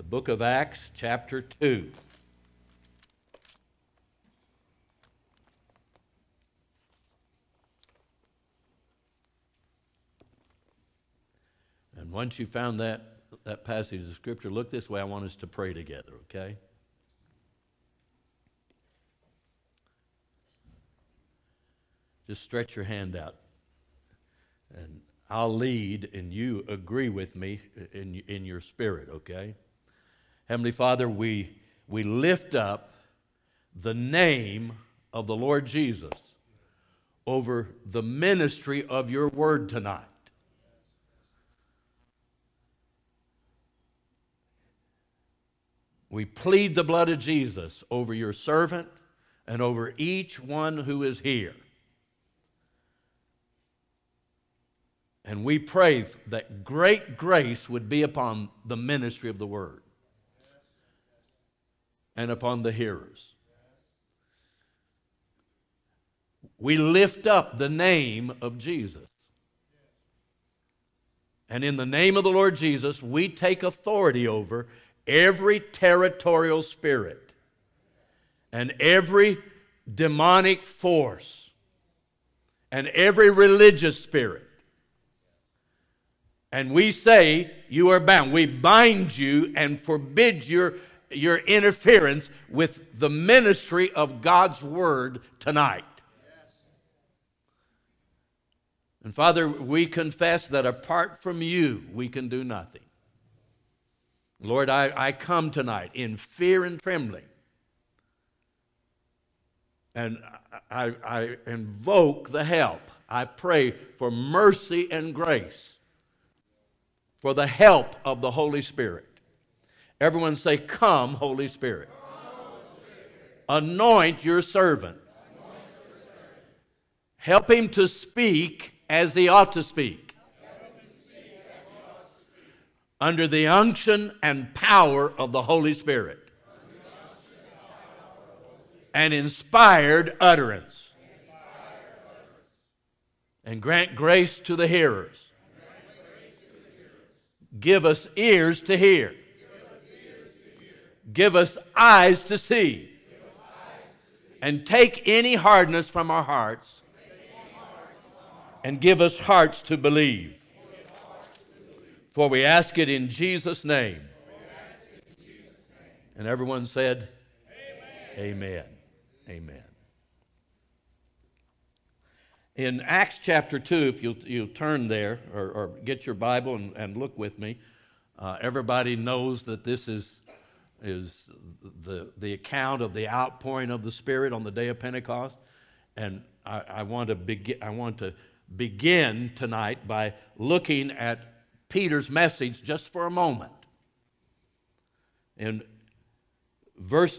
book of Acts, chapter 2. And once you found that passage of Scripture, look this way. I want us to pray together, okay? Just stretch your hand out, and I'll lead, and you agree with me in your spirit, okay? Heavenly Father, we lift up the name of the Lord Jesus over the ministry of your word tonight. We plead the blood of Jesus over your servant and over each one who is here. And we pray that great grace would be upon the ministry of the word and upon the hearers. We lift up the name of Jesus. And in the name of the Lord Jesus, we take authority over every territorial spirit and every demonic force and every religious spirit. And we say you are bound. We bind you and forbid your interference with the ministry of God's word tonight. And Father, we confess that apart from you, we can do nothing. Lord, I come tonight in fear and trembling. And I invoke the help. I pray for mercy and grace, for the help of the Holy Spirit. Everyone say, "Come, Holy Spirit." Come, Holy Spirit. Anoint your servant. Help him to speak as he ought to speak. Under the unction and power of the Holy Spirit. And inspired utterance. And grant grace to the hearers. Give us ears to hear. Give us eyes to see. And take any hardness from our hearts. And give us hearts to believe. For we ask it in Jesus' name. And everyone said, Amen. Amen. In Acts chapter 2, if you'll turn there or get your Bible and look with me, everybody knows that this is the account of the outpouring of the Spirit on the day of Pentecost. And I want to begin tonight by looking at Peter's message just for a moment. In verse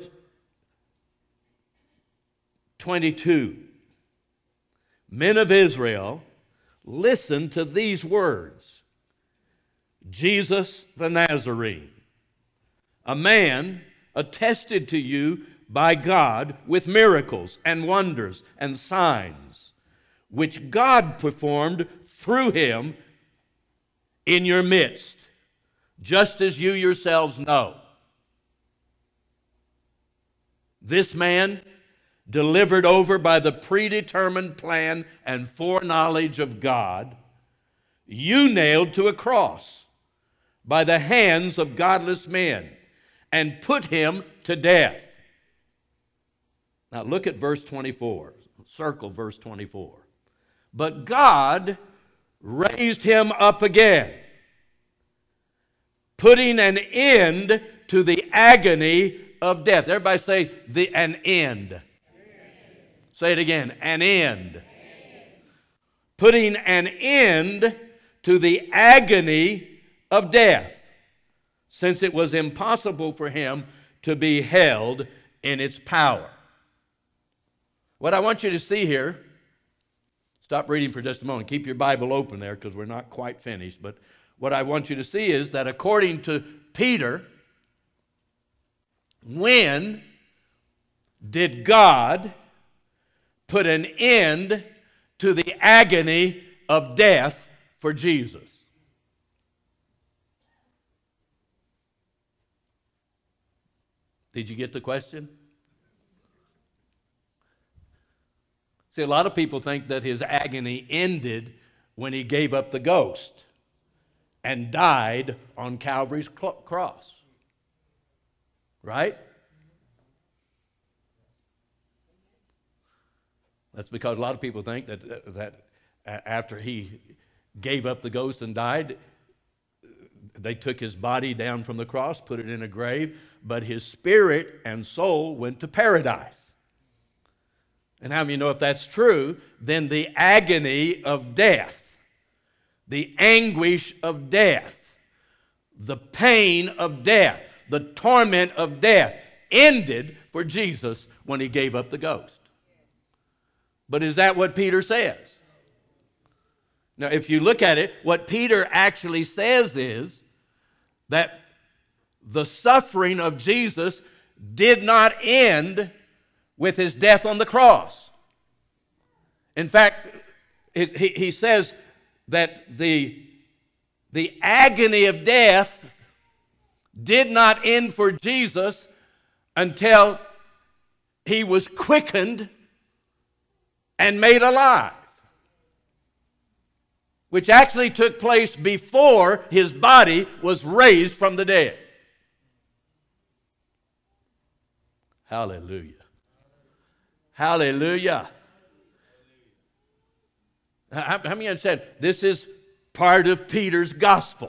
22, men of Israel, listen to these words. Jesus the Nazarene, a man attested to you by God with miracles and wonders and signs, which God performed through him in your midst, just as you yourselves know. This man, delivered over by the predetermined plan and foreknowledge of God, you nailed to a cross by the hands of godless men and put him to death. Now look at verse 24. Circle verse 24. But God raised him up again, putting an end to the agony of death. Everybody say an end. Say it again, an end. Putting an end to the agony of death, since it was impossible for him to be held in its power. What I want you to see here, stop reading for just a moment. Keep your Bible open there because we're not quite finished. But what I want you to see is that according to Peter, when did God put an end to the agony of death for Jesus? Did you get the question? See, a lot of people think that his agony ended when he gave up the ghost and died on Calvary's cross. Right? That's because a lot of people think that after he gave up the ghost and died, they took his body down from the cross, put it in a grave, but his spirit and soul went to paradise. And how many know if that's true, then the agony of death, the anguish of death, the pain of death, the torment of death ended for Jesus when he gave up the ghost. But is that what Peter says? Now, if you look at it, what Peter actually says is that the suffering of Jesus did not end with his death on the cross. In fact, he says that the agony of death did not end for Jesus until he was quickened and made alive, which actually took place before his body was raised from the dead. Hallelujah. Hallelujah. How many understand? This is part of Peter's gospel.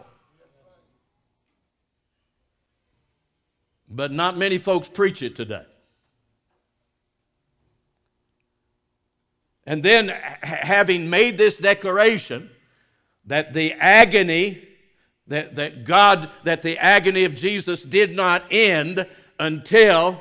But not many folks preach it today. And then, having made this declaration that the agony that the agony of Jesus did not end until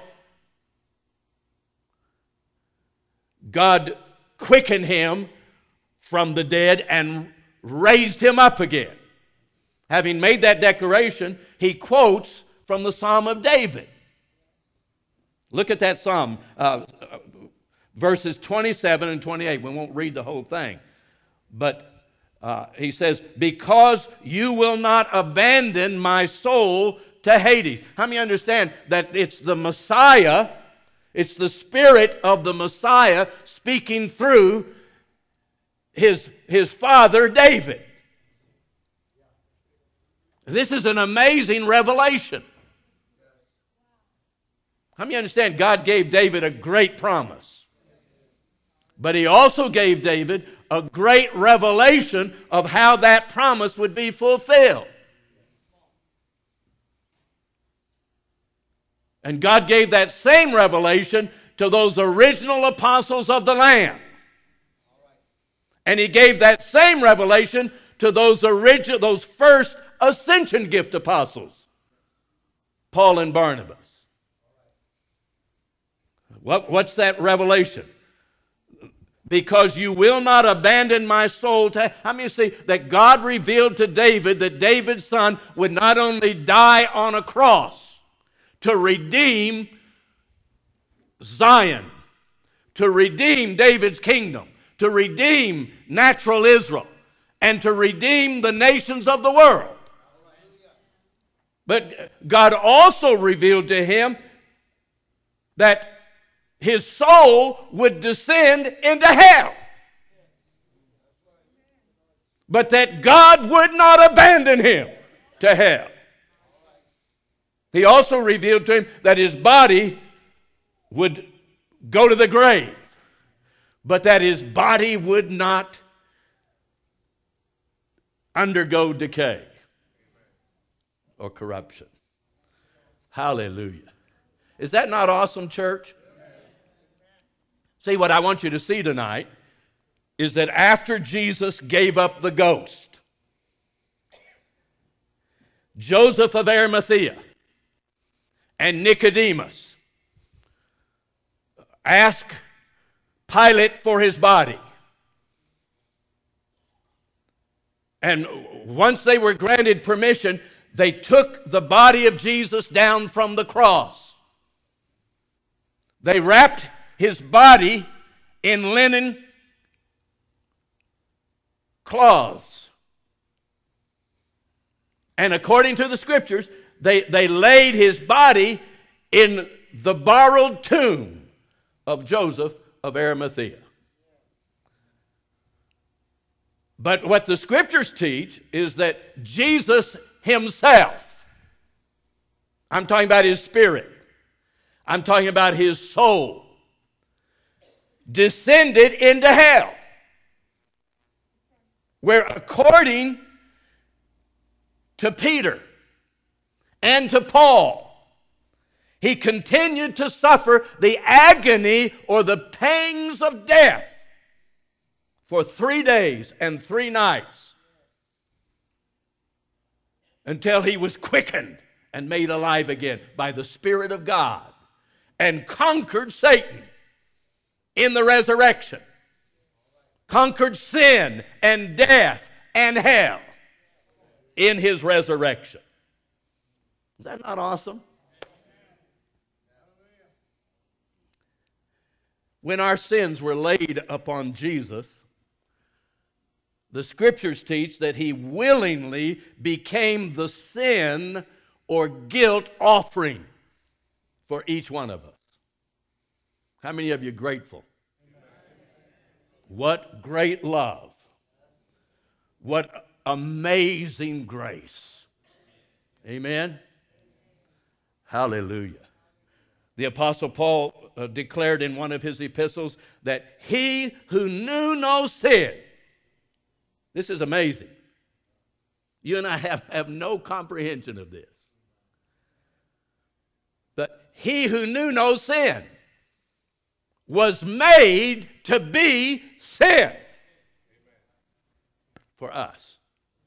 God quickened him from the dead and raised him up again. Having made that declaration, he quotes from the Psalm of David. Look at that Psalm, verses 27 and 28. We won't read the whole thing. But he says, because you will not abandon my soul to Hades. How many understand that it's the Messiah, it's the Spirit of the Messiah speaking through his father David? This is an amazing revelation. How many understand God gave David a great promise? But he also gave David a great revelation of how that promise would be fulfilled. And God gave that same revelation to those original apostles of the Lamb. And he gave that same revelation to those first ascension gift apostles, Paul and Barnabas. What's that revelation? Because you will not abandon my soul to... How many see that God revealed to David that David's son would not only die on a cross to redeem Zion, to redeem David's kingdom, to redeem natural Israel, and to redeem the nations of the world. But God also revealed to him that his soul would descend into hell, but that God would not abandon him to hell. He also revealed to him that his body would go to the grave, but that his body would not undergo decay or corruption. Hallelujah. Is that not awesome, church? See, what I want you to see tonight is that after Jesus gave up the ghost, Joseph of Arimathea and Nicodemus asked Pilate for his body. And once they were granted permission, they took the body of Jesus down from the cross. They wrapped his body in linen cloths. And according to the scriptures, they laid his body in the borrowed tomb of Joseph of Arimathea. But what the scriptures teach is that Jesus himself, I'm talking about his spirit, I'm talking about his soul, descended into hell, where according to Peter and to Paul, he continued to suffer the agony or the pangs of death for 3 days and 3 nights until he was quickened and made alive again by the Spirit of God and conquered Satan in the resurrection, conquered sin and death and hell in his resurrection. Is that not awesome? When our sins were laid upon Jesus, the scriptures teach that he willingly became the sin or guilt offering for each one of us. How many of you are grateful? What great love. What amazing grace. Amen? Hallelujah. The Apostle Paul declared in one of his epistles that he who knew no sin, this is amazing. You and I have no comprehension of this. But he who knew no sin was made to be sin for us.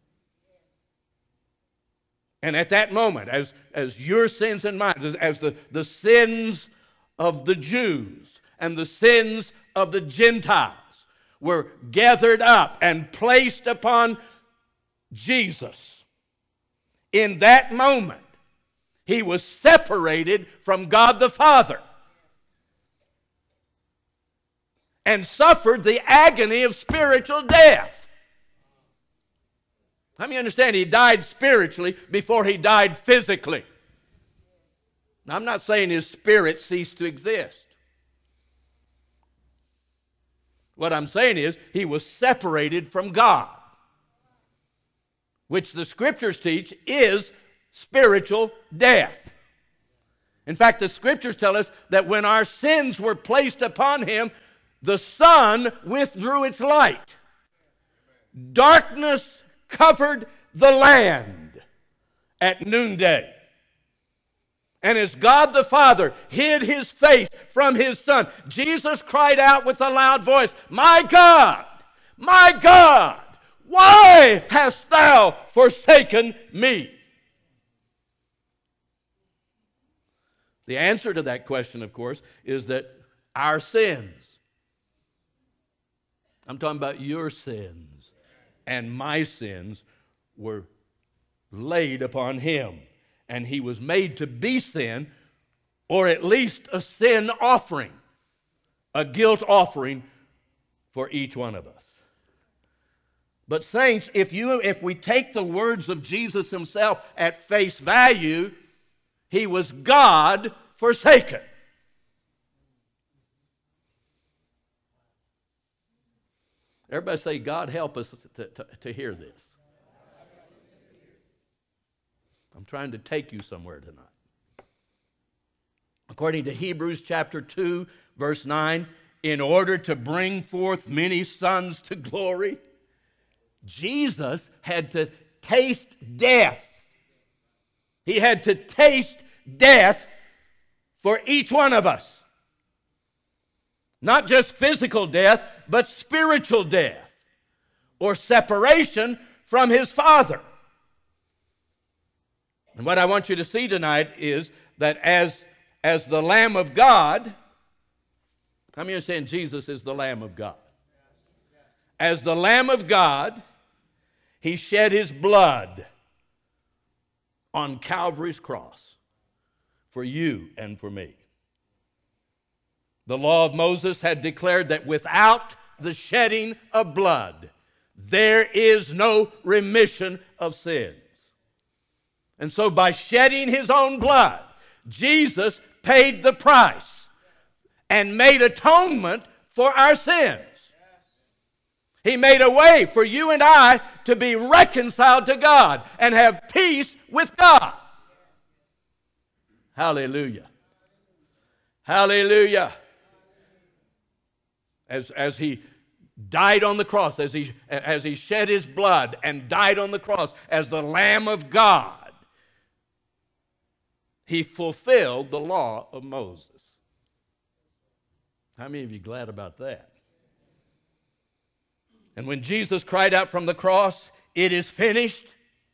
And at that moment, as your sins and mine, as the sins of the Jews and the sins of the Gentiles were gathered up and placed upon Jesus, in that moment, he was separated from God the Father and suffered the agony of spiritual death. How many understand he died spiritually before he died physically? Now, I'm not saying his spirit ceased to exist. What I'm saying is he was separated from God, which the scriptures teach is spiritual death. In fact, the scriptures tell us that when our sins were placed upon him, the sun withdrew its light. Darkness covered the land at noonday. And as God the Father hid his face from his Son, Jesus cried out with a loud voice, my God, why hast thou forsaken me?" The answer to that question, of course, is that our sins, I'm talking about your sins and my sins, were laid upon him. And he was made to be sin, or at least a sin offering, a guilt offering for each one of us. But saints, if we take the words of Jesus himself at face value, he was God forsaken. Everybody say, God help us to hear this. I'm trying to take you somewhere tonight. According to Hebrews chapter 2, verse 9, in order to bring forth many sons to glory, Jesus had to taste death. He had to taste death for each one of us. Not just physical death, but spiritual death, or separation from his Father. And what I want you to see tonight is that as the Lamb of God, how many are saying Jesus is the Lamb of God? As the Lamb of God, he shed his blood on Calvary's cross for you and for me. The law of Moses had declared that without the shedding of blood, there is no remission of sins. And so by shedding his own blood, Jesus paid the price and made atonement for our sins. He made a way for you and I to be reconciled to God and have peace with God. Hallelujah. Hallelujah. As he died on the cross, as he shed his blood and died on the cross as the Lamb of God, he fulfilled the law of Moses. How many of you glad about that? And when Jesus cried out from the cross, "It is finished,"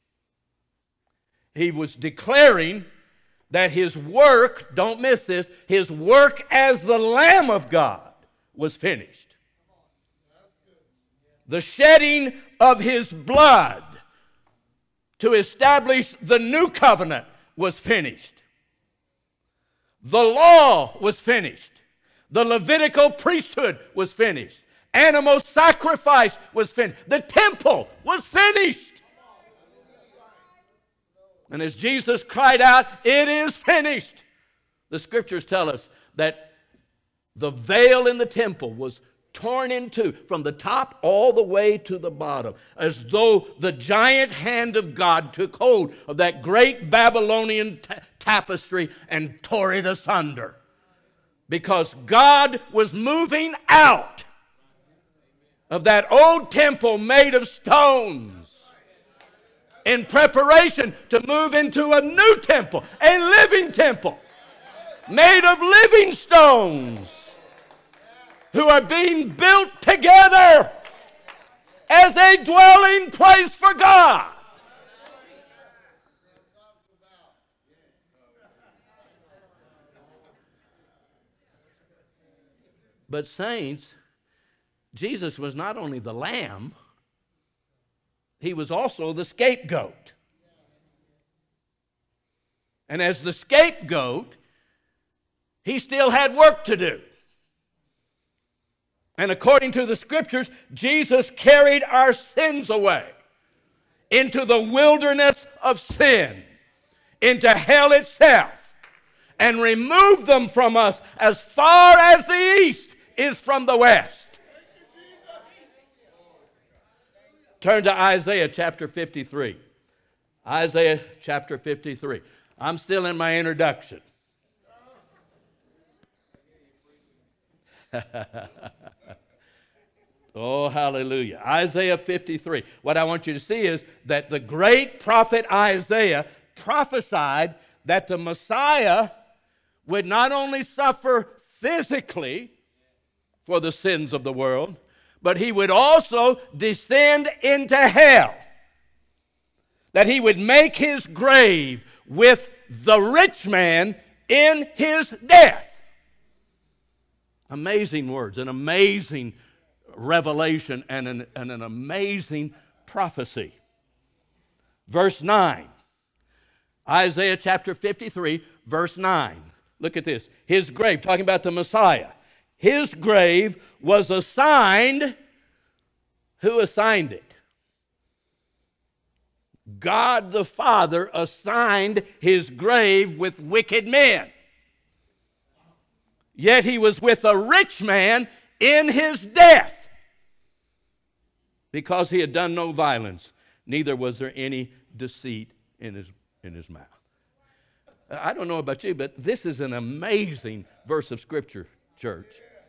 he was declaring that his work, don't miss this, his work as the Lamb of God was finished. The shedding of his blood to establish the new covenant was finished. The law was finished. The Levitical priesthood was finished. Animal sacrifice was finished. The temple was finished. And as Jesus cried out, "It is finished," the scriptures tell us that the veil in the temple was torn in two from the top all the way to the bottom, as though the giant hand of God took hold of that great Babylonian tapestry and tore it asunder. Because God was moving out of that old temple made of stones in preparation to move into a new temple, a living temple made of living stones who are being built together as a dwelling place for God. But saints, Jesus was not only the Lamb, he was also the scapegoat. And as the scapegoat, he still had work to do. And according to the scriptures, Jesus carried our sins away into the wilderness of sin, into hell itself, and removed them from us as far as the east is from the west. Turn to Isaiah chapter 53. Isaiah chapter 53. I'm still in my introduction. Oh, hallelujah. Isaiah 53. What I want you to see is that the great prophet Isaiah prophesied that the Messiah would not only suffer physically for the sins of the world, but he would also descend into hell. That he would make his grave with the rich man in his death. Amazing words, an amazing revelation, and an amazing prophecy. Verse 9. Isaiah chapter 53, verse 9. Look at this. His grave, talking about the Messiah. His grave was assigned. Who assigned it? God the Father assigned his grave with wicked men. Yet he was with a rich man in his death, because he had done no violence, neither was there any deceit in his mouth. I don't know about you, but this is an amazing verse of Scripture, church.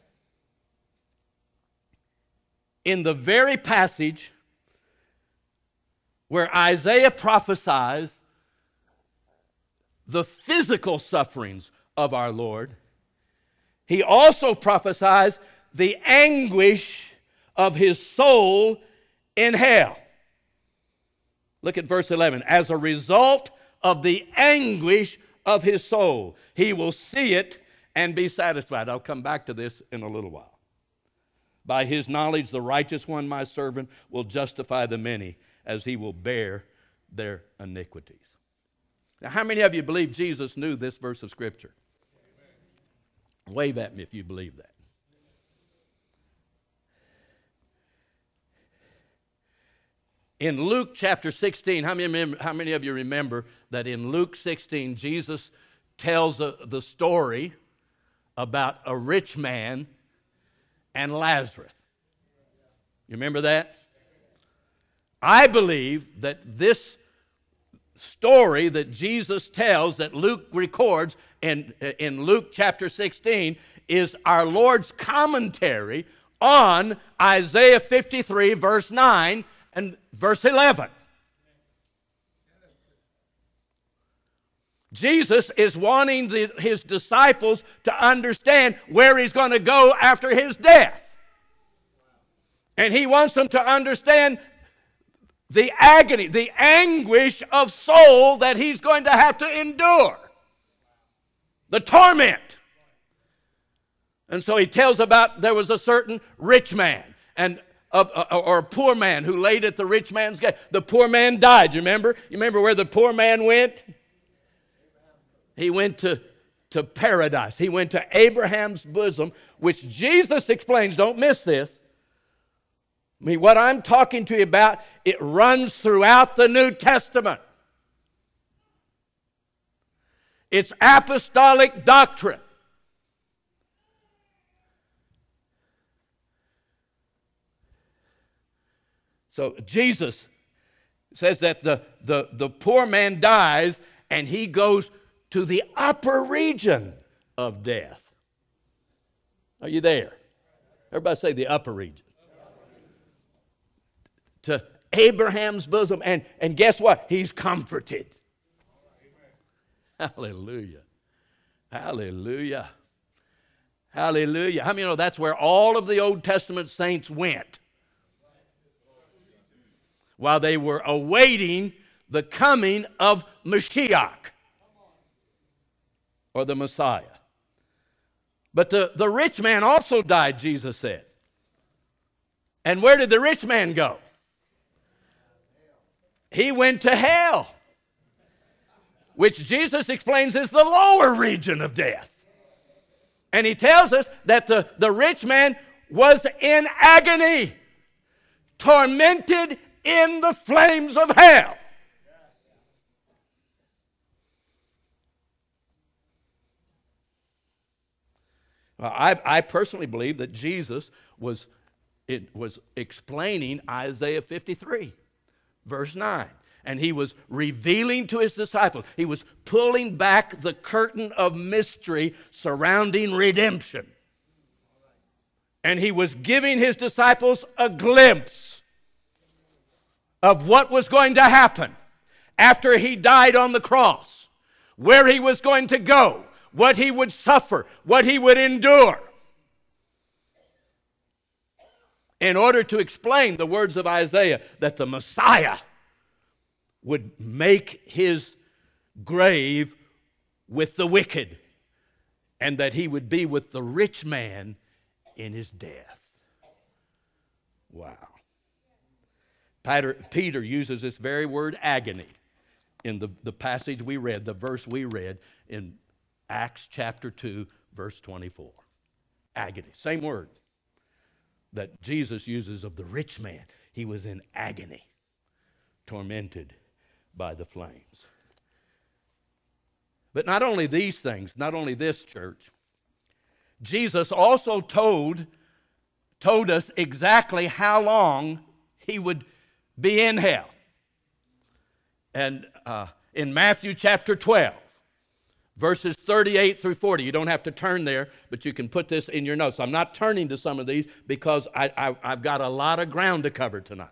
In the very passage where Isaiah prophesies the physical sufferings of our Lord, he also prophesies the anguish of his soul in hell. Look at verse 11. As a result of the anguish of his soul, he will see it and be satisfied. I'll come back to this in a little while. By his knowledge, the righteous one, my servant, will justify the many, as he will bear their iniquities. Now, how many of you believe Jesus knew this verse of Scripture? Amen. Wave at me if you believe that. In Luke chapter 16, how many of you remember that in Luke 16, Jesus tells the story about a rich man and Lazarus. You remember that? I believe that this story that Jesus tells, that Luke records in Luke chapter 16, is our Lord's commentary on Isaiah 53, verse 9 and verse 11. Jesus is wanting his disciples to understand where he's going to go after his death. And he wants them to understand the agony, the anguish of soul that he's going to have to endure, the torment. And so he tells about there was a certain rich man or a poor man who laid at the rich man's gate. The poor man died. You remember? You remember where the poor man went? He went to paradise. He went to Abraham's bosom, which Jesus explains. Don't miss this. I mean, what I'm talking to you about, it runs throughout the New Testament. It's apostolic doctrine. So Jesus says that the poor man dies and he goes to the upper region of death. Are you there? Everybody say the upper region. To Abraham's bosom. And guess what? He's comforted. Hallelujah. Hallelujah. Hallelujah. How many know that's where all of the Old Testament saints went while they were awaiting the coming of Mashiach, or the Messiah? But the rich man also died, Jesus said. And where did the rich man go? He went to hell, which Jesus explains is the lower region of death. And he tells us that the rich man was in agony, tormented in the flames of hell. I personally believe that Jesus was explaining Isaiah 53, verse 9. And he was revealing to his disciples. He was pulling back the curtain of mystery surrounding redemption. And he was giving his disciples a glimpse of what was going to happen after he died on the cross, where he was going to go, what he would suffer, what he would endure, in order to explain the words of Isaiah that the Messiah would make his grave with the wicked, and that he would be with the rich man in his death. Wow. Peter uses this very word agony in the passage we read, the verse we read in Acts chapter 2, verse 24. Agony, same word that Jesus uses of the rich man. He was in agony, tormented by the flames. But not only these things, not only this, church, Jesus also told us exactly how long he would be in hell. And in Matthew chapter 12, verses 38 through 40. You don't have to turn there, but you can put this in your notes. I'm not turning to some of these because I've got a lot of ground to cover tonight.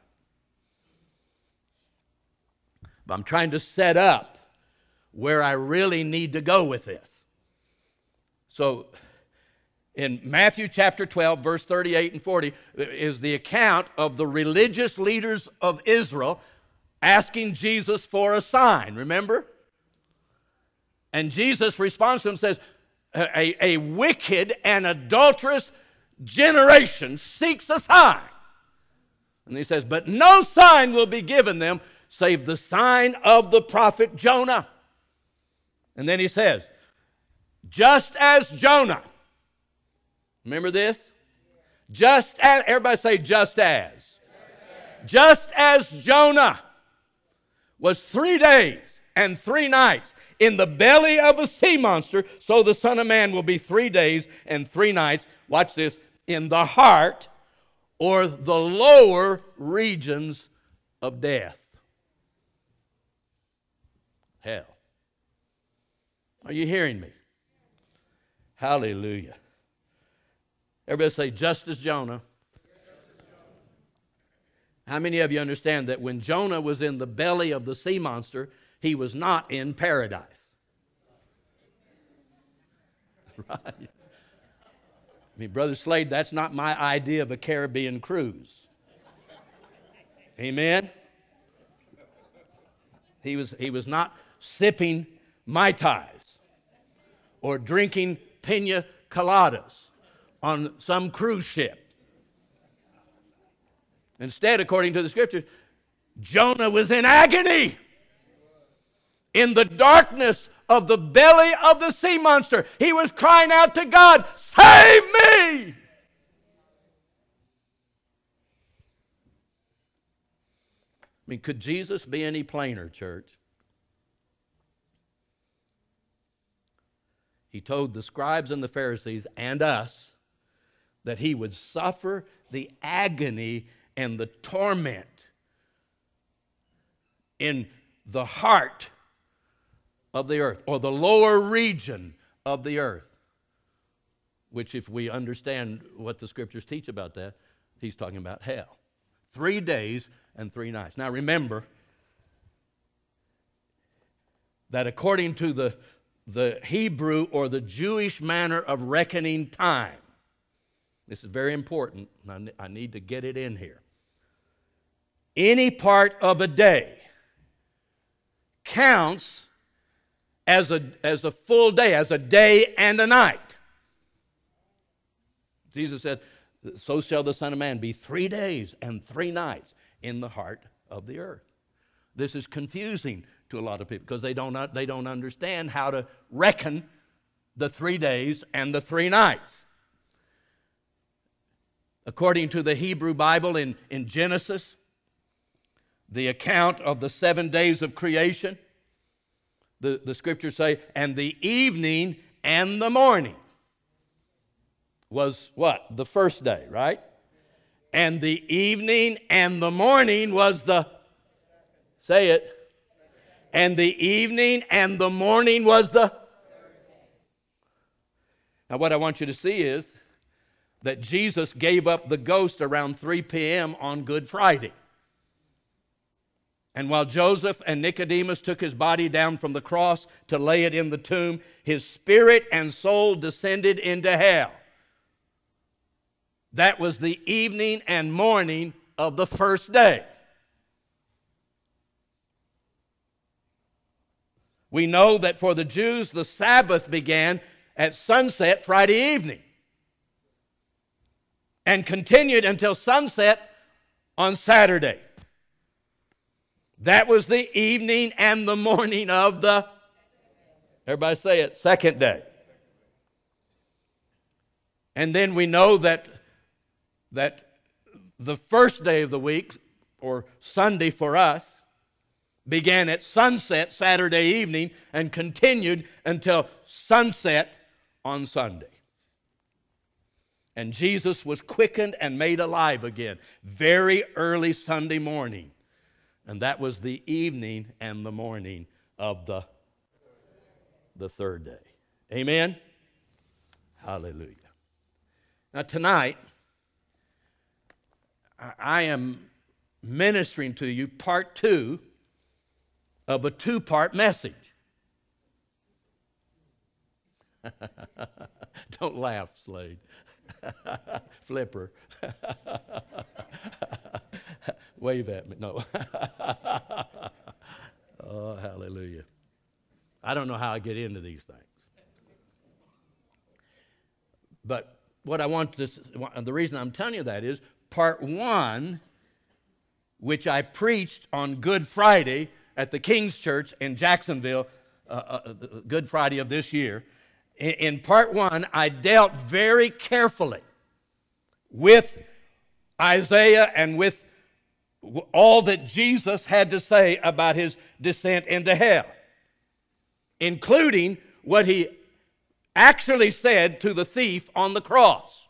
But I'm trying to set up where I really need to go with this. So in Matthew chapter 12, verse 38 and 40, is the account of the religious leaders of Israel asking Jesus for a sign. Remember? And Jesus responds to them and says, a wicked and adulterous generation seeks a sign. And he says, but no sign will be given them save the sign of the prophet Jonah. And then he says, just as Jonah. Remember this? Just as, everybody say just as. Just as Jonah was 3 days and 3 nights in the belly of a sea monster, so the Son of Man will be 3 days and 3 nights, watch this, in the heart or the lower regions of death. Hell. Are you hearing me? Hallelujah. Everybody say, just as Jonah. How many of you understand that when Jonah was in the belly of the sea monster, he was not in paradise? Right? I mean, Brother Slade, that's not my idea of a Caribbean cruise. Amen? He was not sipping Mai Tais or drinking pina coladas on some cruise ship. Instead, according to the Scriptures, Jonah was in agony in the darkness of the belly of the sea monster. He was crying out to God, save me! I mean, could Jesus be any plainer, church? He told the scribes and the Pharisees and us that he would suffer the agony and the torment in the heart of the earth, or the lower region of the earth, which, if we understand what the Scriptures teach about that, he's talking about hell. 3 days and 3 nights. Now remember that according to the Hebrew or the Jewish manner of reckoning time, this is very important, and I need to get it in here. Any part of a day counts as a full day, as a day and a night. Jesus said, so shall the Son of Man be 3 days and 3 nights in the heart of the earth. This is confusing to a lot of people because they don't understand how to reckon the 3 days and the 3 nights. According to the Hebrew Bible in Genesis, the account of the 7 days of creation, the Scriptures say, and the evening and the morning was what? The first day, right? And the evening and the morning was the, say it, and the evening and the morning was the. Now what I want you to see is that Jesus gave up the ghost around 3 p.m. on Good Friday. And while Joseph and Nicodemus took his body down from the cross to lay it in the tomb, his spirit and soul descended into hell. That was the evening and morning of the first day. We know that for the Jews, the Sabbath began at sunset Friday evening and continued until sunset on Saturday. That was the evening and the morning of the, everybody say it, second day. And then we know that the first day of the week, or Sunday for us, began at sunset Saturday evening and continued until sunset on Sunday. And Jesus was quickened and made alive again very early Sunday morning. And that was the evening and the morning of the third day. Amen? Hallelujah. Now tonight, I am ministering to you part 2 of a 2-part message. Don't laugh, Slade. Flipper. Wave at me. No. Oh, hallelujah. I don't know how I get into these things. But what I want to, the reason I'm telling you that is part 1, which I preached on Good Friday at the King's Church in Jacksonville, Good Friday of this year. In part 1, I dealt very carefully with Isaiah and with all that Jesus had to say about his descent into hell. including what he actually said to the thief on the cross.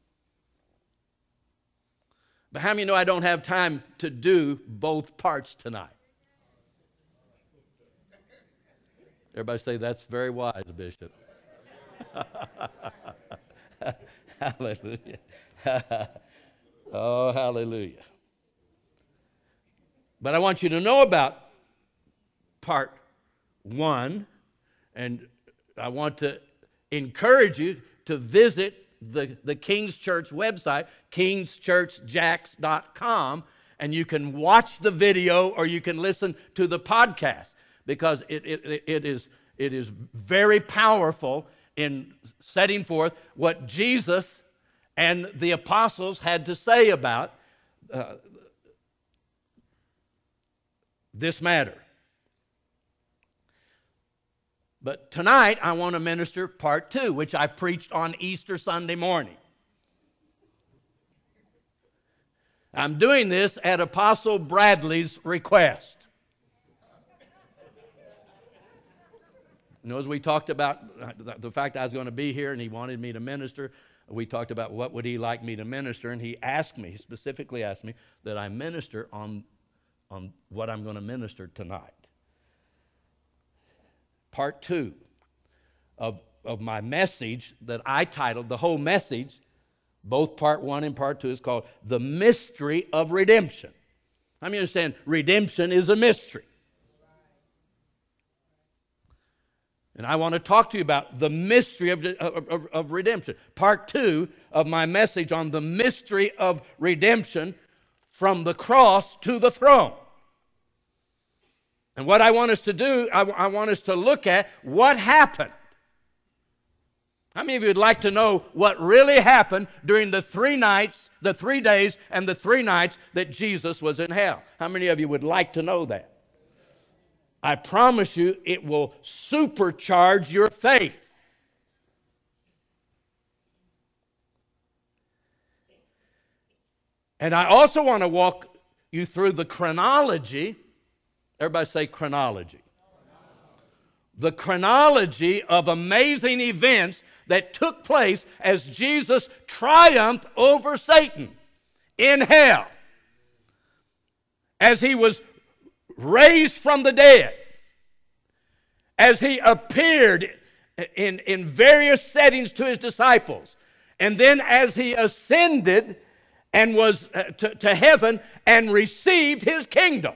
But how many know I don't have time to do both parts tonight? Everybody say, that's very wise, Bishop. Hallelujah. Oh, hallelujah. But I want you to know about part 1, and I want to encourage you to visit the King's Church website, kingschurchjax.com, and you can watch the video or you can listen to the podcast, because it is very powerful in setting forth what Jesus and the apostles had to say about this matter. But tonight I want to minister part 2, which I preached on Easter Sunday morning. I'm doing this at Apostle Bradley's request. You know, as we talked about the fact I was going to be here and he wanted me to minister, we talked about what would he like me to minister, and he specifically asked me that I minister on what I'm going to minister tonight. Part 2 of my message that I titled, the whole message, both part 1 and part 2, is called The Mystery of Redemption. How many understand redemption is a mystery? And I want to talk to you about the mystery of redemption. Part 2 of my message on the mystery of redemption, from the cross to the throne. And what I want us to do, I want us to look at what happened. How many of you would like to know what really happened during the 3 days and the 3 nights that Jesus was in hell? How many of you would like to know that? I promise you it will supercharge your faith. And I also want to walk you through the chronology. Everybody say chronology. The chronology of amazing events that took place as Jesus triumphed over Satan in hell, as he was raised from the dead, as he appeared in various settings to his disciples, and then as he ascended and was to heaven and received his kingdom.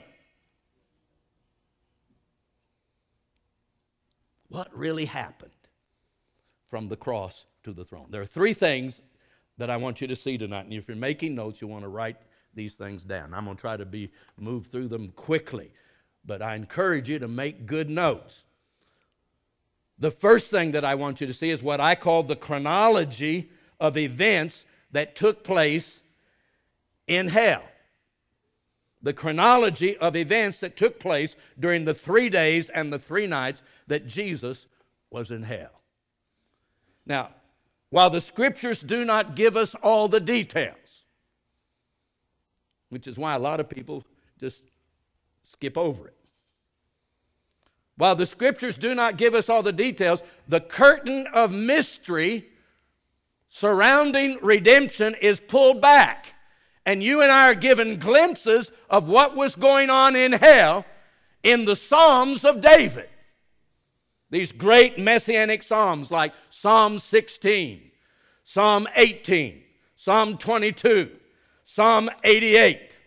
What really happened from the cross to the throne? There are 3 things that I want you to see tonight. And if you're making notes, you want to write these things down. I'm going to try to move through them quickly, but I encourage you to make good notes. The first thing that I want you to see is what I call the chronology of events that took place in hell. The chronology of events that took place during the 3 days and the 3 nights that Jesus was in hell. Now, while the Scriptures do not give us all the details, which is why a lot of people just skip over it. While the Scriptures do not give us all the details, the curtain of mystery surrounding redemption is pulled back. And you and I are given glimpses of what was going on in hell in the Psalms of David. These great messianic psalms like Psalm 16, Psalm 18, Psalm 22, Psalm 88.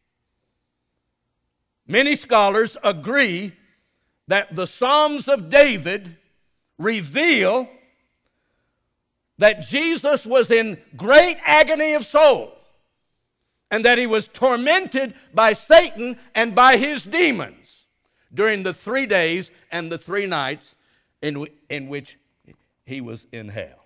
Many scholars agree that the Psalms of David reveal that Jesus was in great agony of soul, and that he was tormented by Satan and by his demons during the 3 days and the 3 nights in which he was in hell.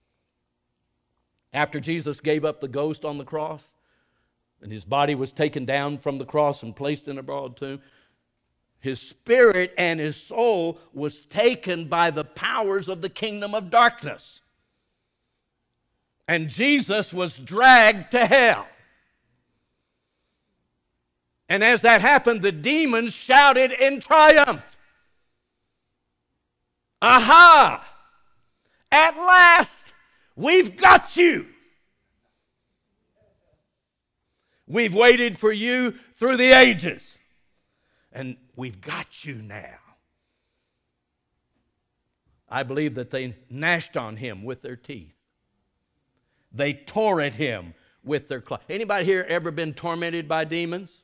After Jesus gave up the ghost on the cross, and his body was taken down from the cross and placed in a broad tomb, his spirit and his soul was taken by the powers of the kingdom of darkness. And Jesus was dragged to hell. And as that happened, the demons shouted in triumph. Aha! At last, we've got you. We've waited for you through the ages, and we've got you now. I believe that they gnashed on him with their teeth. They tore at him with their claws. Anybody here ever been tormented by demons?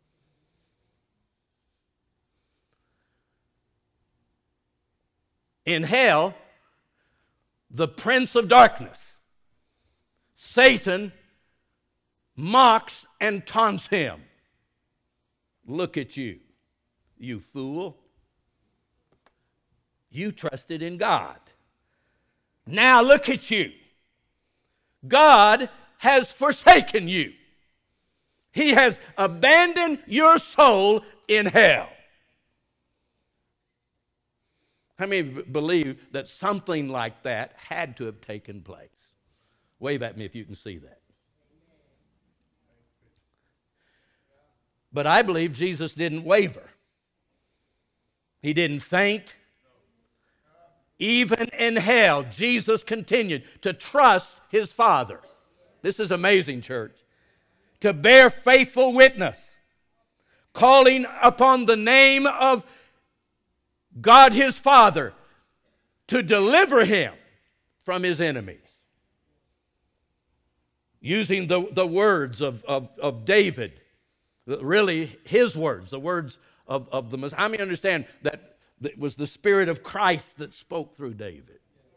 In hell, the prince of darkness, Satan, mocks and taunts him. Look at you, you fool. You trusted in God. Now look at you. God has forsaken you. He has abandoned your soul in hell. How many believe that something like that had to have taken place? Wave at me if you can see that. But I believe Jesus didn't waver. He didn't faint. Even in hell, Jesus continued to trust his Father. This is amazing, church. To bear faithful witness, calling upon the name of God his Father to deliver him from his enemies. Using the words of David, really his words, the words of the Messiah. How many understand that it was the Spirit of Christ that spoke through David?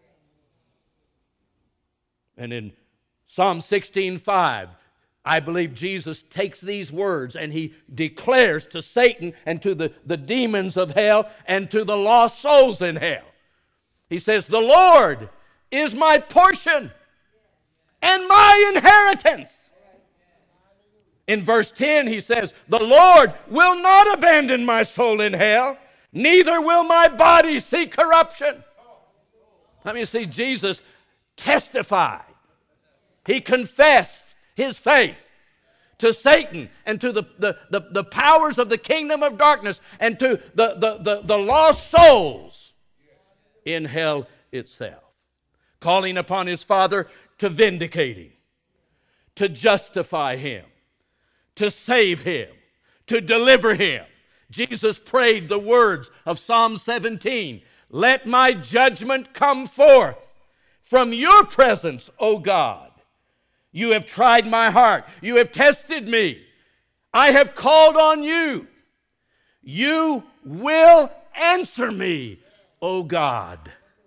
And in Psalm 16:5, I believe Jesus takes these words and he declares to Satan and to the demons of hell and to the lost souls in hell. He says, "The Lord is my portion and my inheritance." In verse 10, he says, "The Lord will not abandon my soul in hell, neither will my body see corruption." Let me see, Jesus testified. He confessed his faith to Satan and to the powers of the kingdom of darkness and to the lost souls in hell itself, calling upon his Father to vindicate him, to justify him, to save him, to deliver him. Jesus prayed the words of Psalm 17, "Let my judgment come forth from your presence, O God. You have tried my heart. You have tested me. I have called on you. You will answer me, O God."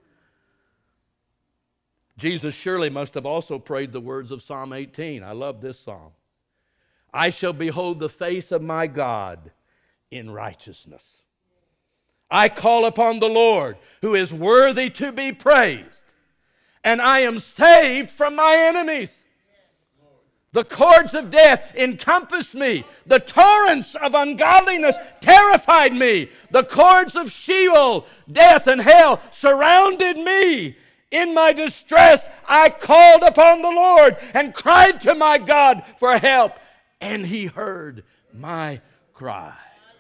Jesus surely must have also prayed the words of Psalm 18. I love this psalm. "I shall behold the face of my God in righteousness. I call upon the Lord, who is worthy to be praised, and I am saved from my enemies. The cords of death encompassed me. The torrents of ungodliness terrified me. The cords of Sheol, death, and hell surrounded me. In my distress, I called upon the Lord and cried to my God for help, and he heard my cry."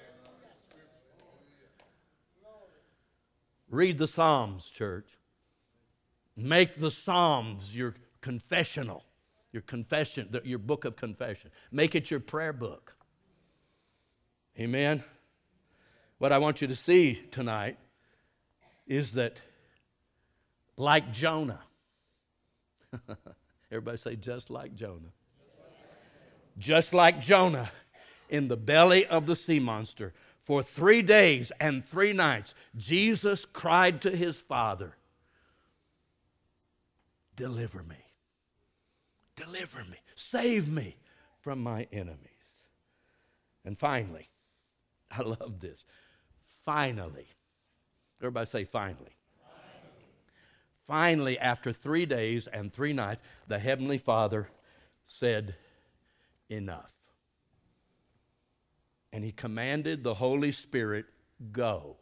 Read the Psalms, church. Make the Psalms your confessional. Your confession, your book of confession. Make it your prayer book. Amen? What I want you to see tonight is that, like Jonah, everybody say, just like Jonah. Just like Jonah in the belly of the sea monster, for 3 days and 3 nights, Jesus cried to his Father, "Deliver me. Deliver me, save me from my enemies." And finally, I love this. Finally, everybody say finally. Finally, after 3 days and 3 nights, the Heavenly Father said, "Enough." And he commanded the Holy Spirit, "Go."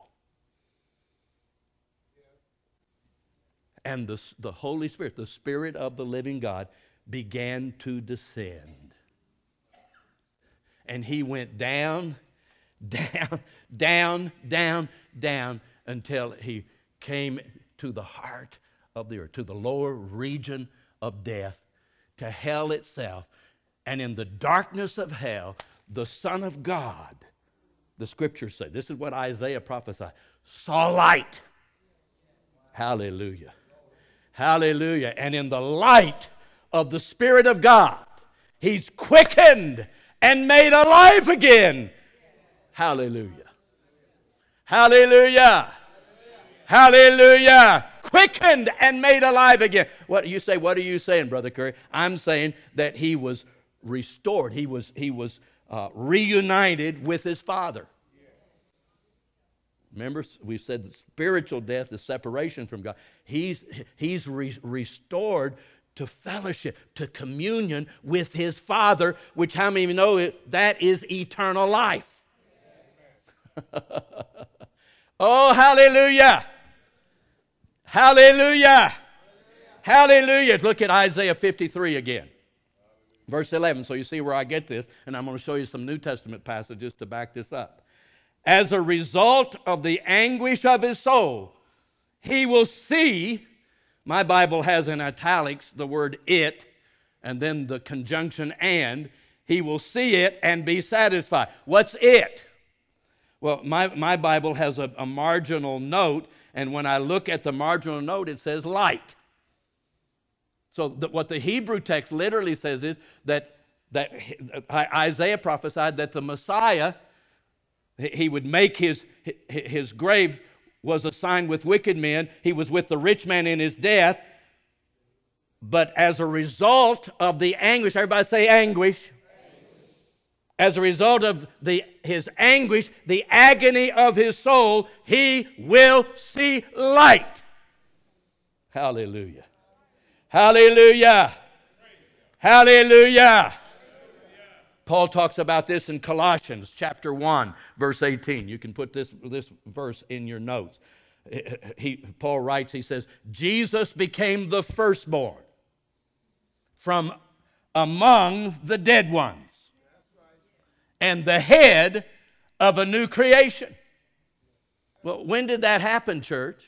And the Holy Spirit, the Spirit of the living God, began to descend. And he went down, down, down, down, down until he came to the heart of the earth, to the lower region of death, to hell itself. And in the darkness of hell, the Son of God, the Scriptures say, this is what Isaiah prophesied, saw light. Hallelujah. Hallelujah. And in the light of the Spirit of God, He's quickened and made alive again. Hallelujah. Hallelujah. Hallelujah. Quickened and made alive again. What you say? What are you saying, Brother Curry? I'm saying that he was restored. He was reunited with his Father. Remember, we said that spiritual death is separation from God. He's restored to fellowship, to communion with his Father, which how many of you know that is eternal life? Oh, hallelujah. Hallelujah. Hallelujah. Look at Isaiah 53 again. Verse 11. So you see where I get this, and I'm going to show you some New Testament passages to back this up. As a result of the anguish of his soul, he will see, my Bible has in italics the word it, and then the conjunction and, he will see it and be satisfied. What's it? Well, my Bible has a marginal note, and when I look at the marginal note, it says light. So what the Hebrew text literally says is that Isaiah prophesied that the Messiah, he would make his grave was assigned with wicked men. He was with the rich man in his death. But as a result of the anguish, everybody say anguish. As a result of his anguish, the agony of his soul, he will see light. Hallelujah. Hallelujah. Hallelujah. Paul talks about this in Colossians chapter 1, verse 18. You can put this verse in your notes. Paul writes, he says, Jesus became the firstborn from among the dead ones and the head of a new creation. Well, when did that happen, church?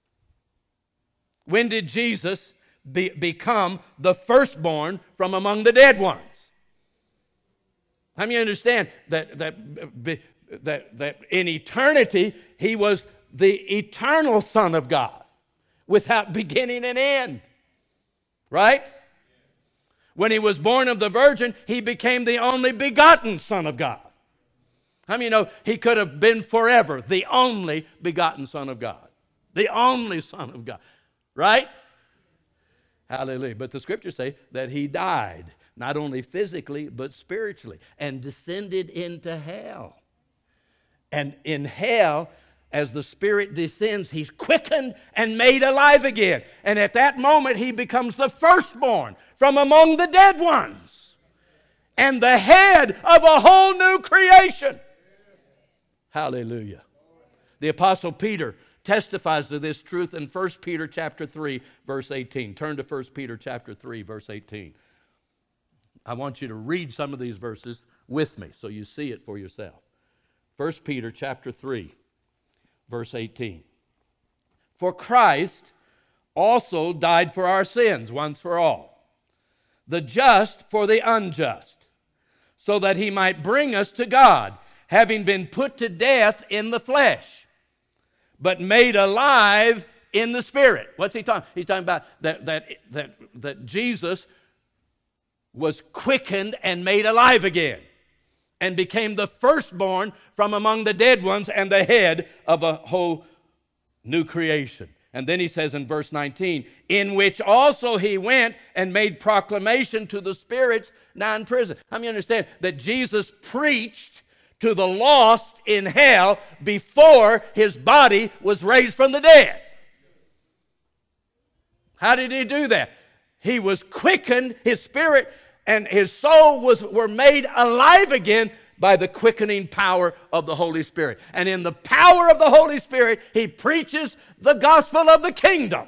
When did Jesus become the firstborn from among the dead ones? How many understand that in eternity, he was the eternal Son of God without beginning and end? Right? When he was born of the Virgin, he became the only begotten Son of God. How many know he could have been forever the only begotten Son of God? The only Son of God. Right? Hallelujah. But the Scriptures say that he died, not only physically, but spiritually, and descended into hell. And in hell, as the Spirit descends, he's quickened and made alive again. And at that moment, he becomes the firstborn from among the dead ones and the head of a whole new creation. Hallelujah. The Apostle Peter testifies to this truth in 1 Peter chapter 3, verse 18. Turn to 1 Peter chapter 3, verse 18. I want you to read some of these verses with me so you see it for yourself. 1 Peter chapter 3, verse 18. For Christ also died for our sins once for all, the just for the unjust, so that he might bring us to God, having been put to death in the flesh, but made alive in the Spirit. What's he talking? He's talking about that Jesus was quickened and made alive again, and became the firstborn from among the dead ones and the head of a whole new creation. And then he says in verse 19, in which also he went and made proclamation to the spirits now in prison. How many understand that Jesus preached to the lost in hell before his body was raised from the dead? How did he do that? He was quickened, his spirit and his soul were made alive again by the quickening power of the Holy Spirit. And in the power of the Holy Spirit, he preaches the gospel of the kingdom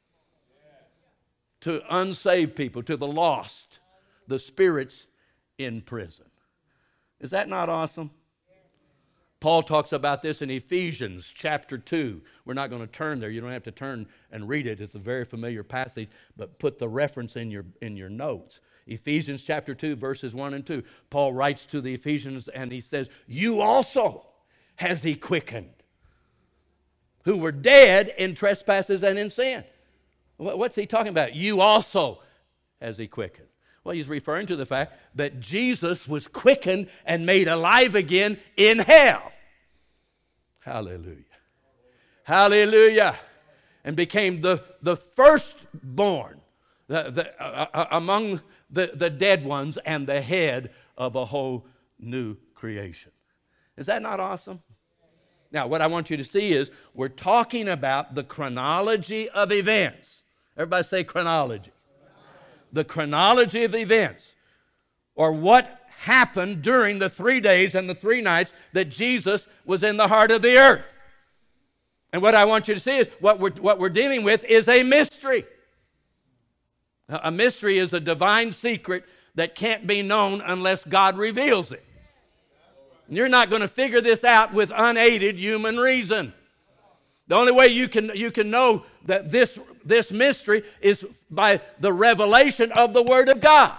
to unsaved people, to the lost, the spirits in prison. Is that not awesome? Paul talks about this in Ephesians chapter 2. We're not going to turn there. You don't have to turn and read it. It's a very familiar passage, but put the reference in your notes. Ephesians chapter 2, verses 1 and 2. Paul writes to the Ephesians and he says, you also has he quickened, who were dead in trespasses and in sin. What's he talking about? You also has he quickened. Well, he's referring to the fact that Jesus was quickened and made alive again in hell. Hallelujah. Hallelujah. And became the firstborn among the dead ones and the head of a whole new creation. Is that not awesome? Now, what I want you to see is we're talking about the chronology of events. Everybody say chronology. The chronology of events, or what happened during the 3 days and the 3 nights that Jesus was in the heart of the earth. And what I want you to see is what we're dealing with is a mystery. A mystery is a divine secret that can't be known unless God reveals it. And you're not going to figure this out with unaided human reason. The only way you can know that this mystery is by the revelation of the Word of God.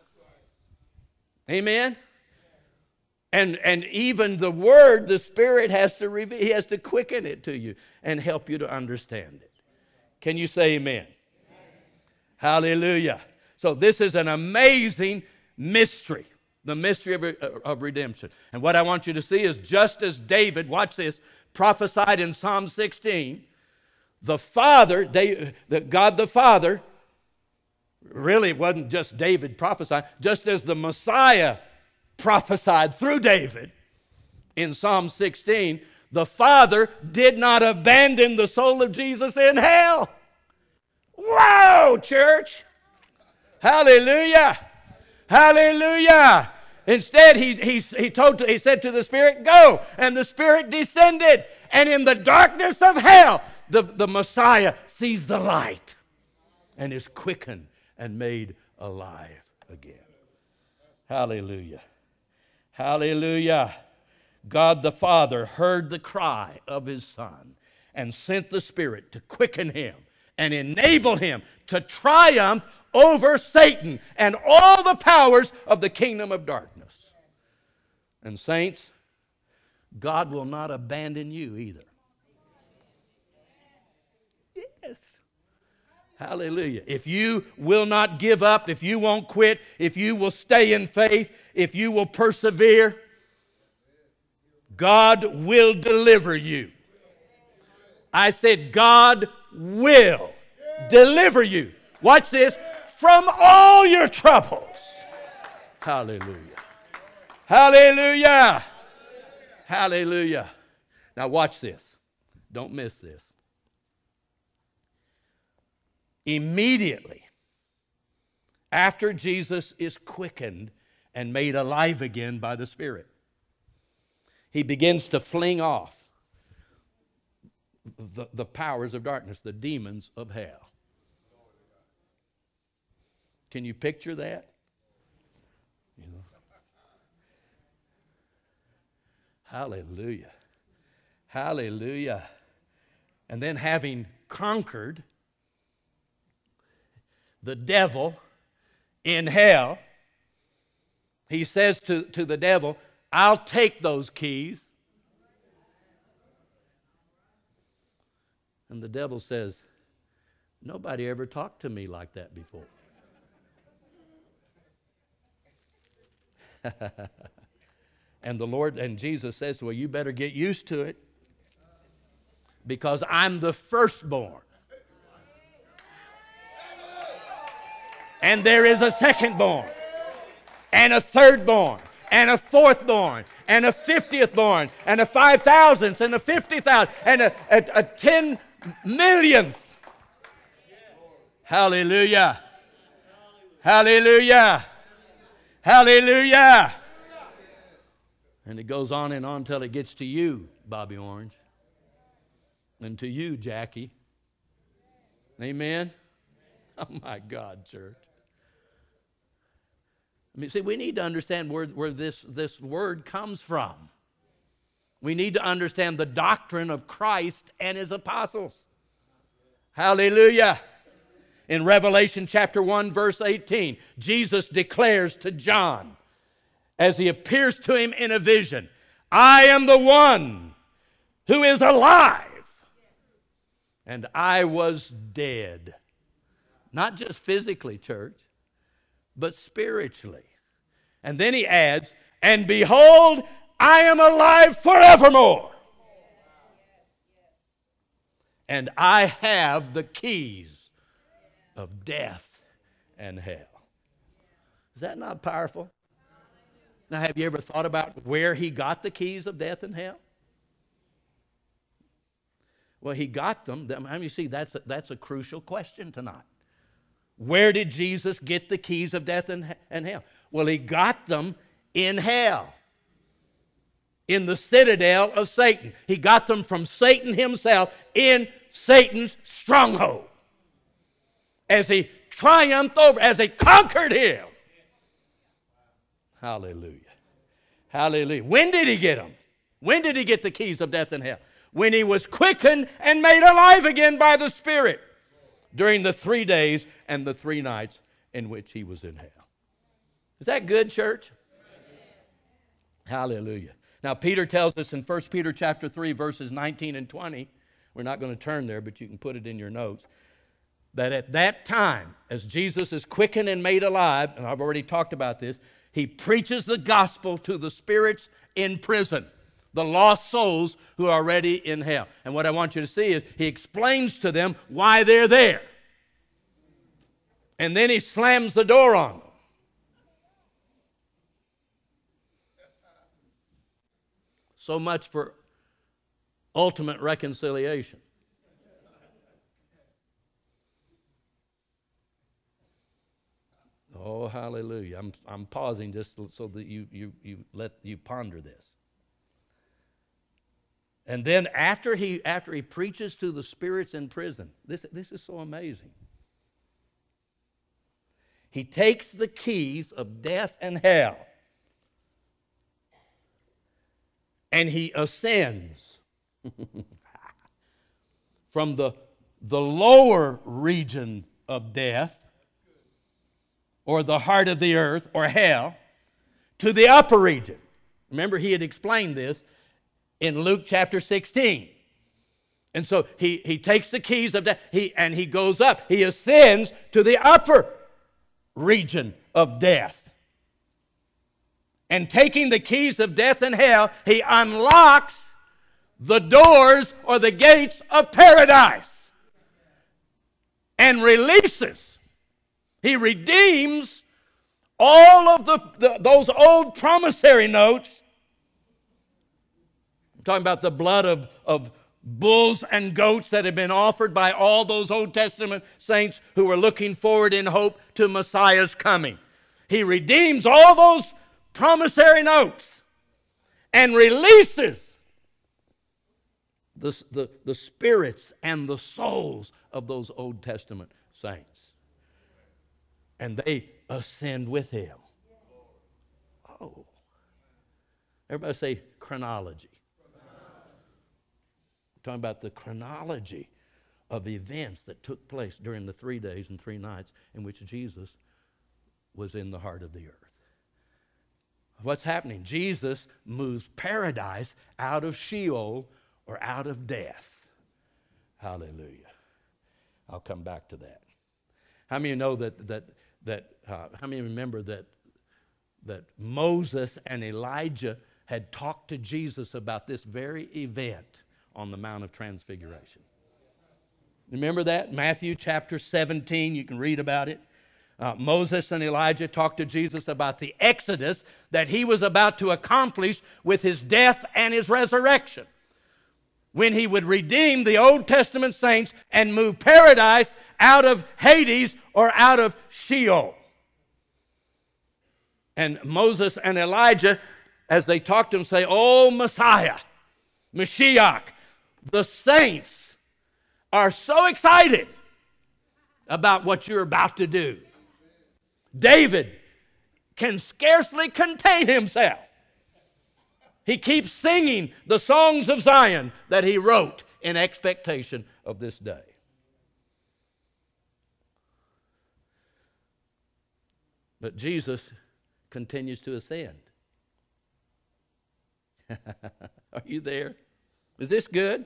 Amen? And even the Word, the Spirit has to reveal, He has to quicken it to you and help you to understand it. Can you say amen? Hallelujah. So this is an amazing mystery, the mystery of redemption. And what I want you to see is just as David, watch this, prophesied in Psalm 16, the Father, God the Father, really it wasn't just David prophesying, just as the Messiah prophesied through David in Psalm 16, the Father did not abandon the soul of Jesus in hell. Wow, church! Hallelujah! Hallelujah! Instead, he said to the Spirit, go, and the Spirit descended, and in the darkness of hell, the Messiah sees the light and is quickened and made alive again. Hallelujah. Hallelujah. God the Father heard the cry of His Son and sent the Spirit to quicken Him and enable Him to triumph over Satan and all the powers of the kingdom of darkness. And saints, God will not abandon you either. Yes. Hallelujah. If you will not give up, if you won't quit, if you will stay in faith, if you will persevere, God will deliver you. I said God will deliver you. Watch this. From all your troubles. Hallelujah. Hallelujah. Hallelujah. Now watch this. Don't miss this. Immediately after Jesus is quickened and made alive again by the Spirit, He begins to fling off the powers of darkness, the demons of hell. Can you picture that? You know? Hallelujah. Hallelujah. And then having conquered the devil in hell, He says to the devil, I'll take those keys. And the devil says, nobody ever talked to me like that before. And the Lord and Jesus says, well, you better get used to it because I'm the firstborn. And there is a secondborn and a thirdborn and a fourthborn and a 50th born and a 5,000th and a 50,000th and a 10 millionth. Hallelujah. Hallelujah. Hallelujah. And it goes on and on till it gets to you, Bobby Orange. And to you, Jackie. Amen? Oh, my God, church. I mean, see, we need to understand where this word comes from. We need to understand the doctrine of Christ and his apostles. Hallelujah. In Revelation chapter 1, verse 18, Jesus declares to John, as he appears to him in a vision, I am the one who is alive, and I was dead. Not just physically, church, but spiritually. And then he adds, and behold, I am alive forevermore. And I have the keys of death and hell. Is that not powerful? Now, have you ever thought about where he got the keys of death and hell? Well, he got them. I mean, you see, that's a crucial question tonight. Where did Jesus get the keys of death and hell? Well, he got them in hell, in the citadel of Satan. He got them from Satan himself in Satan's stronghold. As he triumphed over, as he conquered him. Hallelujah. Hallelujah. When did he get them? When did he get the keys of death and hell? When he was quickened and made alive again by the Spirit during the 3 days and the 3 nights in which he was in hell. Is that good, church? Hallelujah. Now, Peter tells us in 1 Peter chapter 3, verses 19 and 20, we're not going to turn there, but you can put it in your notes, that at that time, as Jesus is quickened and made alive, and I've already talked about this, he preaches the gospel to the spirits in prison, the lost souls who are already in hell. And what I want you to see is he explains to them why they're there. And then he slams the door on them. So much for ultimate reconciliation. Oh, hallelujah. I'm pausing just so that you ponder this. And then after he preaches to the spirits in prison, this is so amazing. He takes the keys of death and hell, and he ascends from the lower region of death, or the heart of the earth, or hell, to the upper region. Remember, he had explained this in Luke chapter 16. And so he takes the keys of death, and he goes up. He ascends to the upper region of death. And taking the keys of death and hell, he unlocks the doors or the gates of paradise and releases. He redeems all of those old promissory notes. I'm talking about the blood of bulls and goats that had been offered by all those Old Testament saints who were looking forward in hope to Messiah's coming. He redeems all those promissory notes and releases the spirits and the souls of those Old Testament saints. And they ascend with him. Oh. Everybody say chronology. We're talking about the chronology of events that took place during the 3 days and 3 nights in which Jesus was in the heart of the earth. What's happening? Jesus moves paradise out of Sheol or out of death. Hallelujah. I'll come back to that. How many of you know how many remember that Moses and Elijah had talked to Jesus about this very event on the Mount of Transfiguration? Remember that? Matthew chapter 17, you can read about it. Moses and Elijah talked to Jesus about the exodus that he was about to accomplish with his death and his resurrection, when he would redeem the Old Testament saints and move paradise out of Hades or out of Sheol. And Moses and Elijah, as they talked to him, say, "Oh, Messiah, Mashiach, the saints are so excited about what you're about to do. David can scarcely contain himself He keeps singing the songs of Zion that he wrote in expectation of this day. But Jesus continues to ascend. Are you there? Is this good?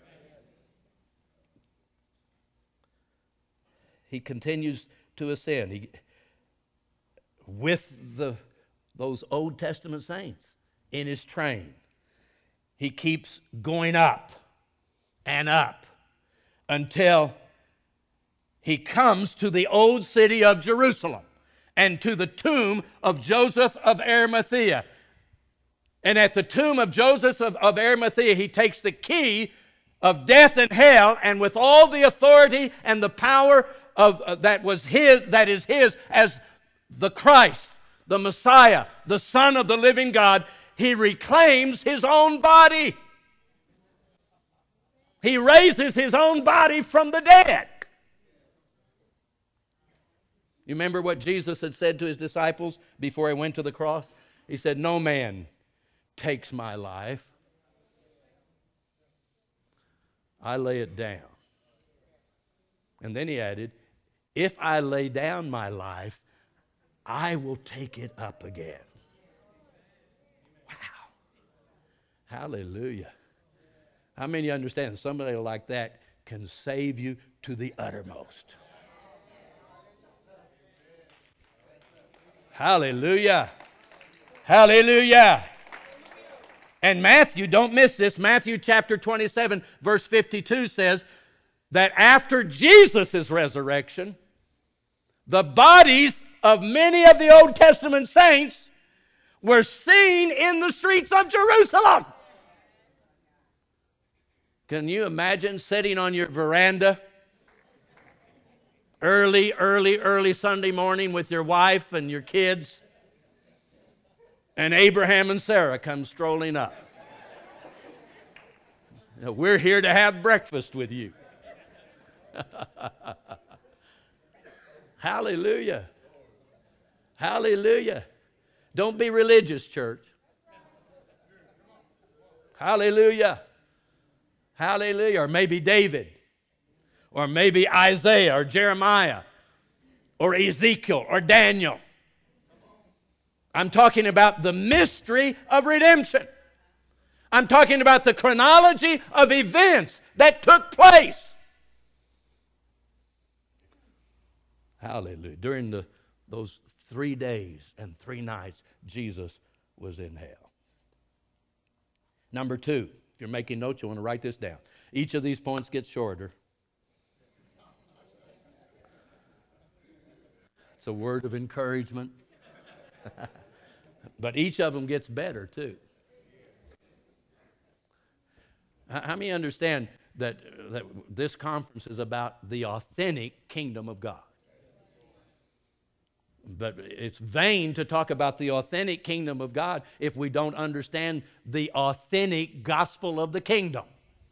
He continues to ascend. With those Old Testament saints in his train, he keeps going up and up until he comes to the old city of Jerusalem and to the tomb of Joseph of Arimathea. And at the tomb of Joseph of Arimathea, he takes the key of death and hell, and with all the authority and the power that is his as the Christ, the Messiah, the Son of the living God, he reclaims his own body. He raises his own body from the dead. You remember what Jesus had said to his disciples before he went to the cross? He said, "No man takes my life. I lay it down." And then he added, "If I lay down my life, I will take it up again." Wow. Hallelujah. How many understand somebody like that can save you to the uttermost? Hallelujah. Hallelujah. And Matthew, don't miss this, Matthew chapter 27, verse 52 says that after Jesus' resurrection, the bodies of many of the Old Testament saints were seen in the streets of Jerusalem. Can you imagine sitting on your veranda early Sunday morning with your wife and your kids, and Abraham and Sarah come strolling up? "We're here to have breakfast with you." Hallelujah. Hallelujah. Don't be religious, church. Hallelujah. Hallelujah. Or maybe David, or maybe Isaiah, or Jeremiah, or Ezekiel, or Daniel. I'm talking about the mystery of redemption. I'm talking about the chronology of events that took place. Hallelujah. During those 3 days and 3 nights, Jesus was in hell. Number 2, if you're making notes, you want to write this down. Each of these points gets shorter. It's a word of encouragement. But each of them gets better, too. How many understand that this conference is about the authentic kingdom of God? But it's vain to talk about the authentic kingdom of God if we don't understand the authentic gospel of the kingdom.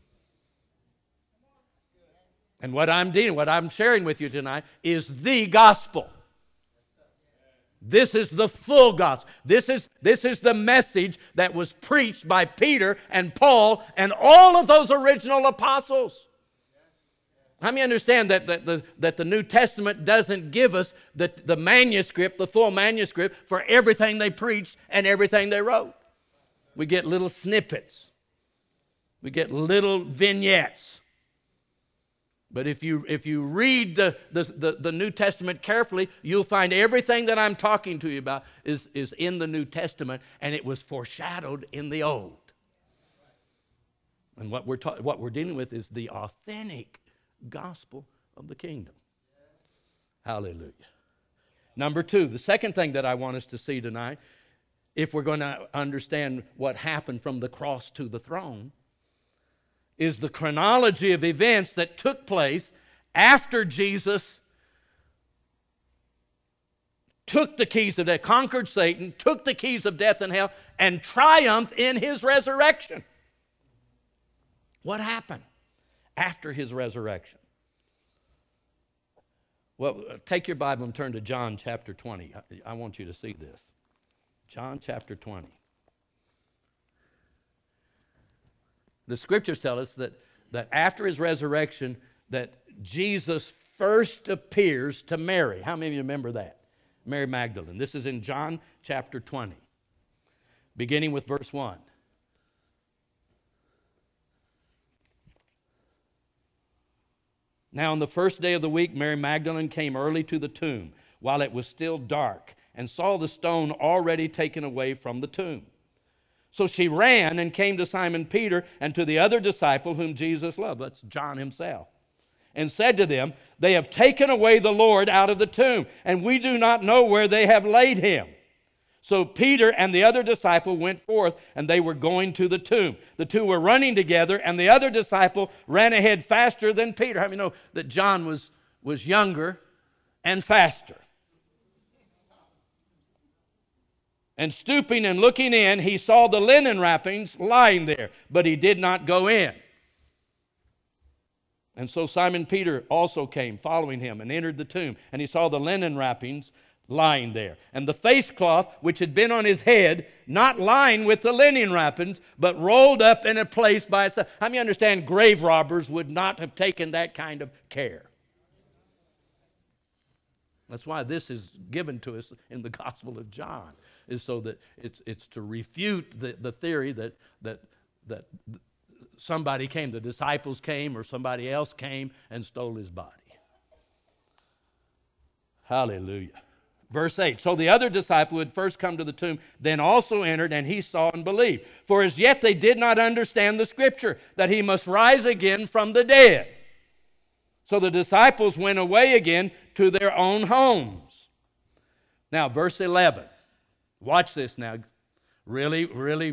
And what I'm sharing with you tonight is the gospel. This is the full gospel. This is the message that was preached by Peter and Paul and all of those original apostles. How many understand that the New Testament doesn't give us the manuscript, the full manuscript for everything they preached and everything they wrote? We get little snippets. We get little vignettes. But if you read the New Testament carefully, you'll find everything that I'm talking to you about is in the New Testament, and it was foreshadowed in the Old. And what we're dealing with is the authentic gospel of the kingdom. Hallelujah. Number 2, the second thing that I want us to see tonight, if we're going to understand what happened from the cross to the throne, is the chronology of events that took place after Jesus took the keys of death, conquered Satan, took the keys of death and hell, and triumphed in his resurrection. What happened after his resurrection? Well, take your Bible and turn to John chapter 20. I want you to see this. John chapter 20. The scriptures tell us that after his resurrection, that Jesus first appears to Mary. How many of you remember that? Mary Magdalene. This is in John chapter 20, beginning with verse 1. Now on the first day of the week, Mary Magdalene came early to the tomb while it was still dark and saw the stone already taken away from the tomb. So she ran and came to Simon Peter and to the other disciple whom Jesus loved. That's John himself. And said to them, "They have taken away the Lord out of the tomb, and we do not know where they have laid him." So Peter and the other disciple went forth, and they were going to the tomb. The two were running together, and the other disciple ran ahead faster than Peter. How many know that John was younger and faster? And stooping and looking in, he saw the linen wrappings lying there, but he did not go in. And so Simon Peter also came, following him, and entered the tomb. And he saw the linen wrappings lying there, and the face cloth which had been on his head, not lying with the linen wrappings, but rolled up in a place by itself. How many understand grave robbers would not have taken that kind of care? That's why this is given to us in the Gospel of John, is so that it's to refute the theory that somebody came, the disciples came, or somebody else came and stole his body. Hallelujah. Verse 8, so the other disciple who had first come to the tomb then also entered, and he saw and believed. For as yet they did not understand the scripture, that he must rise again from the dead. So the disciples went away again to their own homes. Now, verse 11. Watch this now. Really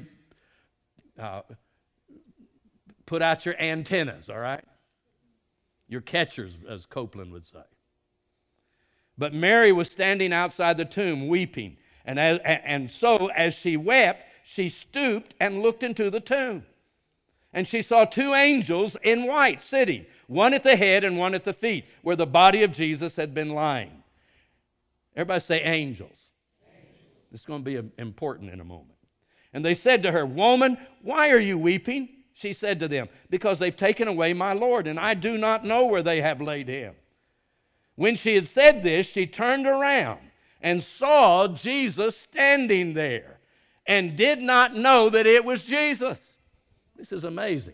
put out your antennas, all right? Your catchers, as Copeland would say. But Mary was standing outside the tomb weeping. And so as she wept, she stooped and looked into the tomb. And she saw two angels in white sitting, one at the head and one at the feet, where the body of Jesus had been lying. Everybody say angels. This is going to be important in a moment. And they said to her, "Woman, why are you weeping?" She said to them, "Because they've taken away my Lord, and I do not know where they have laid him." When she had said this, she turned around and saw Jesus standing there and did not know that it was Jesus. This is amazing.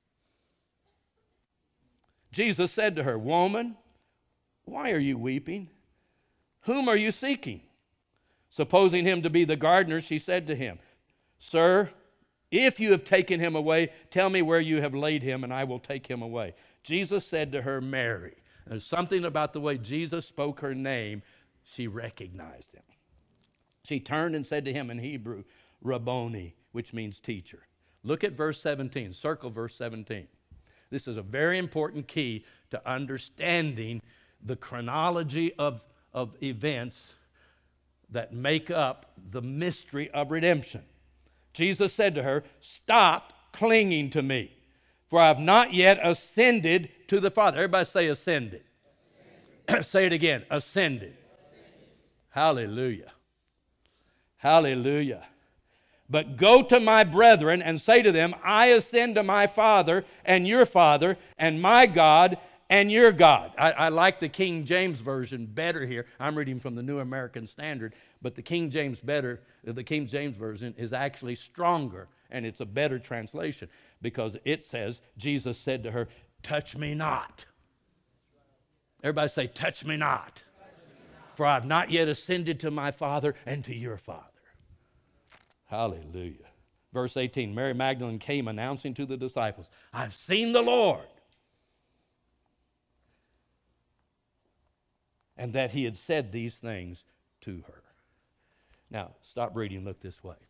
Jesus said to her, "Woman, why are you weeping? Whom are you seeking?" Supposing him to be the gardener, she said to him, "Sir, if you have taken him away, tell me where you have laid him, and I will take him away." Jesus said to her, "Mary." There's something about the way Jesus spoke her name, she recognized him. She turned and said to him in Hebrew, "Rabboni," which means teacher. Look at verse 17. Circle verse 17. This is a very important key to understanding the chronology of events that make up the mystery of redemption. Jesus said to her, "Stop clinging to me, for I have not yet ascended to the Father." Everybody say ascended. Say it again, ascended. Hallelujah. Hallelujah. "But go to my brethren and say to them, I ascend to my Father and your Father, and my God and your God." I like the King James Version better here. I'm reading from the New American Standard, but the King James Version is actually stronger, and it's a better translation, because it says, Jesus said to her, "Touch me not." Everybody say, "Touch me not. For I have not yet ascended to my Father and to your Father." Hallelujah. Verse 18, Mary Magdalene came announcing to the disciples, "I've seen the Lord." And that he had said these things to her. Now, stop reading, look this way.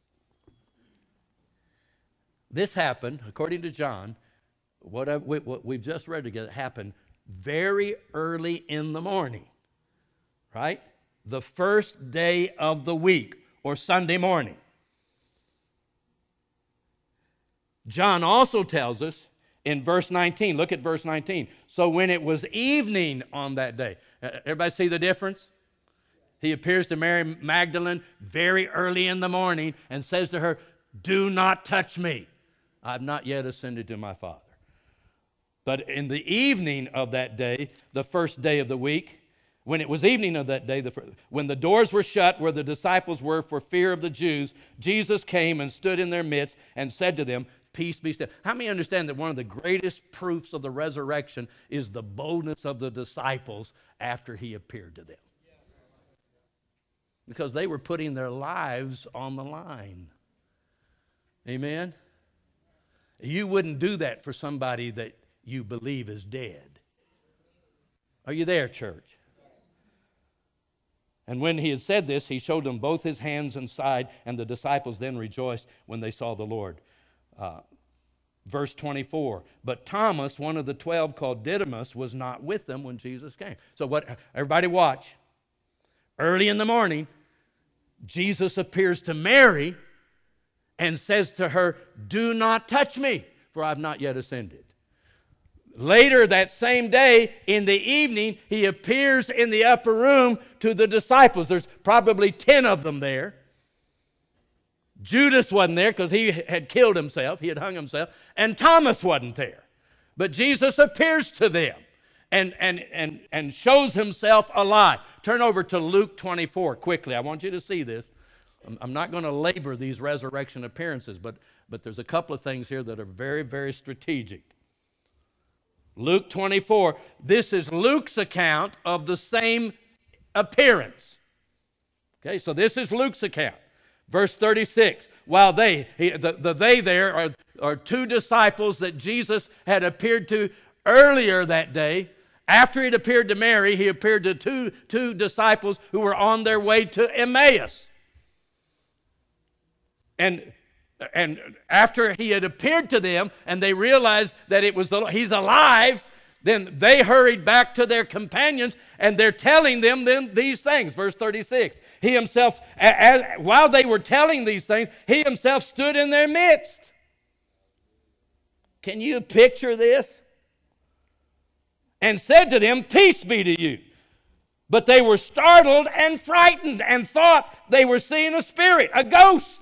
This happened, according to John, what we've just read together, happened very early in the morning, right? The first day of the week, or Sunday morning. John also tells us in verse 19, look at verse 19. So when it was evening on that day, everybody see the difference? He appears to Mary Magdalene very early in the morning and says to her, "Do not touch me." I have not yet ascended to my Father. But in the evening of that day, the first day of the week, when it was evening of that day, when the doors were shut where the disciples were for fear of the Jews, Jesus came and stood in their midst and said to them, peace be still. How many understand that one of the greatest proofs of the resurrection is the boldness of the disciples after he appeared to them? Because they were putting their lives on the line. Amen? You wouldn't do that for somebody that you believe is dead. Are you there, church? And when he had said this, he showed them both his hands and side, and the disciples then rejoiced when they saw the Lord. Verse 24, but Thomas, one of the 12 called Didymus, was not with them when Jesus came. So what? Everybody watch. Early in the morning, Jesus appears to Mary and says to her, do not touch me, for I have not yet ascended. Later that same day, in the evening, he appears in the upper room to the disciples. There's probably 10 of them there. Judas wasn't there because he had killed himself. He had hung himself. And Thomas wasn't there. But Jesus appears to them and shows himself alive. Turn over to Luke 24 quickly. I want you to see this. I'm not going to labor these resurrection appearances, but there's a couple of things here that are very, very strategic. Luke 24, this is Luke's account of the same appearance. Okay, so this is Luke's account. Verse 36, while they there are two disciples that Jesus had appeared to earlier that day. After he'd appeared to Mary, he appeared to two disciples who were on their way to Emmaus. And after he had appeared to them and they realized that he's alive, then they hurried back to their companions and they're telling them these things. Verse 36, he himself, while they were telling these things, he himself stood in their midst. Can you picture this? And said to them, peace be to you. But they were startled and frightened and thought they were seeing a spirit, a ghost.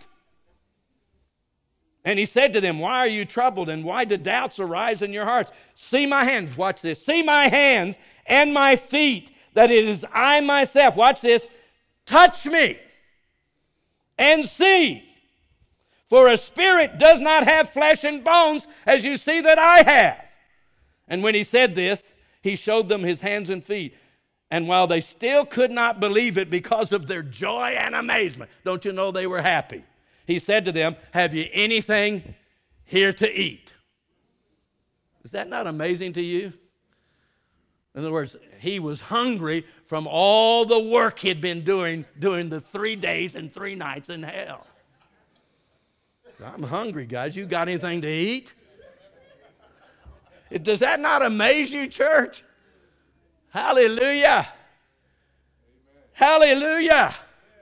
And he said to them, why are you troubled and why do doubts arise in your hearts? See my hands, watch this. See my hands and my feet, that it is I myself. Watch this. Touch me and see. For a spirit does not have flesh and bones as you see that I have. And when he said this, he showed them his hands and feet. And while they still could not believe it because of their joy and amazement, don't you know they were happy? He said to them, have you anything here to eat? Is that not amazing to you? In other words, he was hungry from all the work he'd been doing the 3 days and 3 nights in hell. So I'm hungry, guys. You got anything to eat? Does that not amaze you, church? Hallelujah. Hallelujah.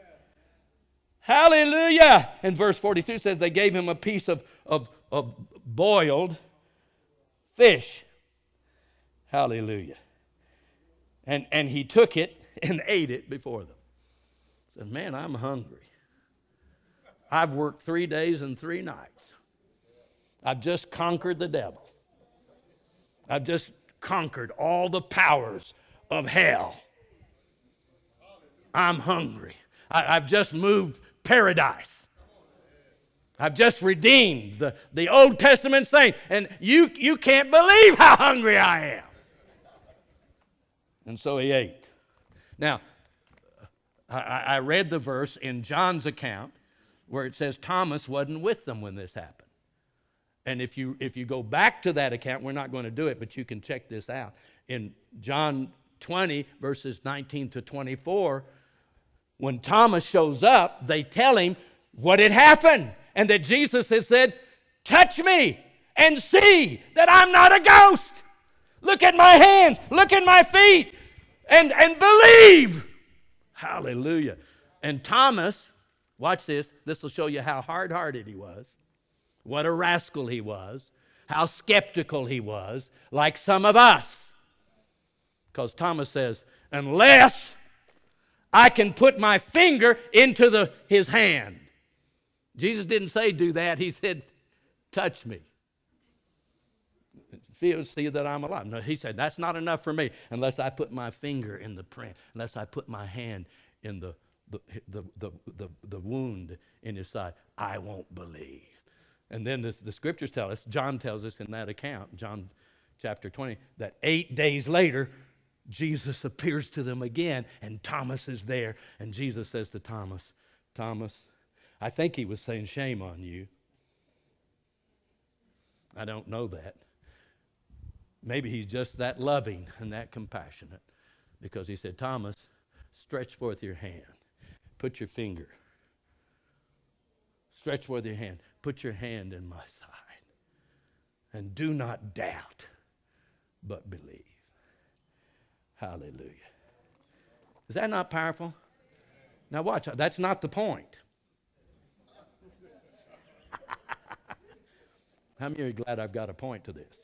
Hallelujah. And verse 42 says they gave him a piece of boiled fish. Hallelujah. And he took it and ate it before them. Said, man, I'm hungry. I've worked 3 days and 3 nights. I've just conquered the devil. I've just conquered all the powers of hell. I'm hungry. I've just moved paradise. I've just redeemed the Old Testament saint, and you can't believe how hungry I am. And so he ate. Now, I read the verse in John's account where it says Thomas wasn't with them when this happened. And if you go back to that account, we're not going to do it, but you can check this out. In John 20, verses 19 to 24, when Thomas shows up, they tell him what had happened and that Jesus had said, touch me and see that I'm not a ghost. Look at my hands, look at my feet, and believe. Hallelujah. And Thomas, watch this. This will show you how hard-hearted he was, what a rascal he was, how skeptical he was, like some of us. Because Thomas says, unless I can put my finger into his hand. Jesus didn't say do that. He said, touch me see that I'm alive. No, he said, that's not enough for me unless I put my finger in the print, unless I put my hand in the wound in his side. I won't believe. And then the scriptures tell us, John tells us in that account, John chapter 20, that 8 days later, Jesus appears to them again, and Thomas is there. And Jesus says to Thomas, Thomas, I think he was saying, shame on you. I don't know that. Maybe he's just that loving and that compassionate, because he said, Thomas, stretch forth your hand. Put your finger. Stretch forth your hand. Put your hand in my side. And do not doubt, but believe. Hallelujah. Is that not powerful? Now watch, that's not the point. How many are glad I've got a point to this?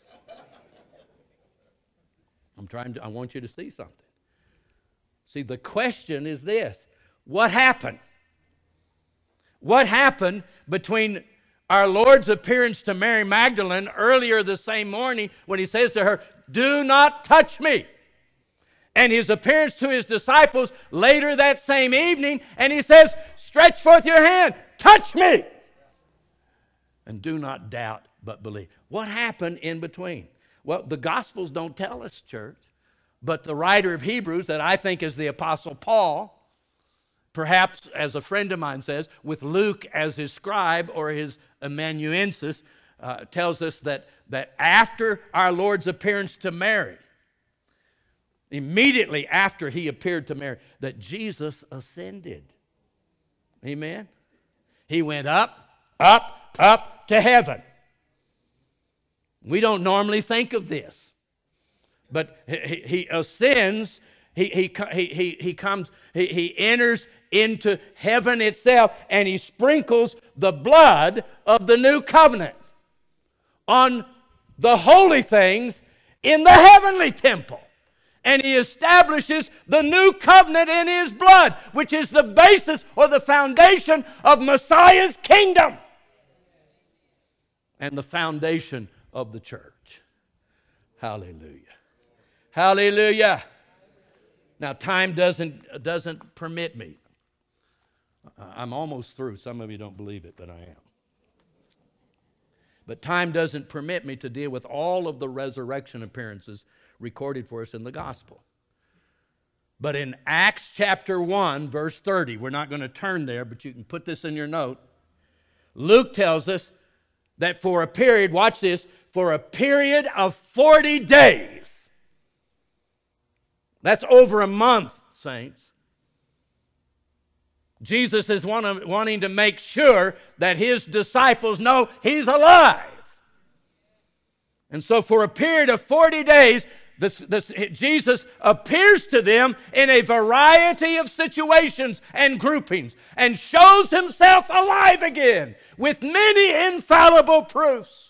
I want you to see something. See, the question is this: what happened? What happened between our Lord's appearance to Mary Magdalene earlier the same morning when he says to her, do not touch me, and his appearance to his disciples later that same evening, and he says, stretch forth your hand, touch me, and do not doubt but believe. What happened in between? Well, the Gospels don't tell us, church, but the writer of Hebrews, that I think is the Apostle Paul, perhaps, as a friend of mine says, with Luke as his scribe or his amanuensis, tells us that after our Lord's appearance to Mary, immediately after he appeared to Mary, that Jesus ascended. Amen? He went up to heaven. We don't normally think of this, but he ascends. He enters into heaven itself, and he sprinkles the blood of the new covenant on the holy things in the heavenly temple. And he establishes the new covenant in his blood, which is the basis or the foundation of Messiah's kingdom and the foundation of the church. Hallelujah. Hallelujah. Now, time doesn't permit me. I'm almost through. Some of you don't believe it, but I am. But time doesn't permit me to deal with all of the resurrection appearances recorded for us in the gospel. But in Acts chapter 1, verse 30, we're not going to turn there, but you can put this in your note. Luke tells us that for a period, watch this, for a period of 40 days. That's over a month, saints. Jesus is wanting to make sure that his disciples know he's alive. And so for a period of 40 days, Jesus appears to them in a variety of situations and groupings and shows himself alive again with many infallible proofs.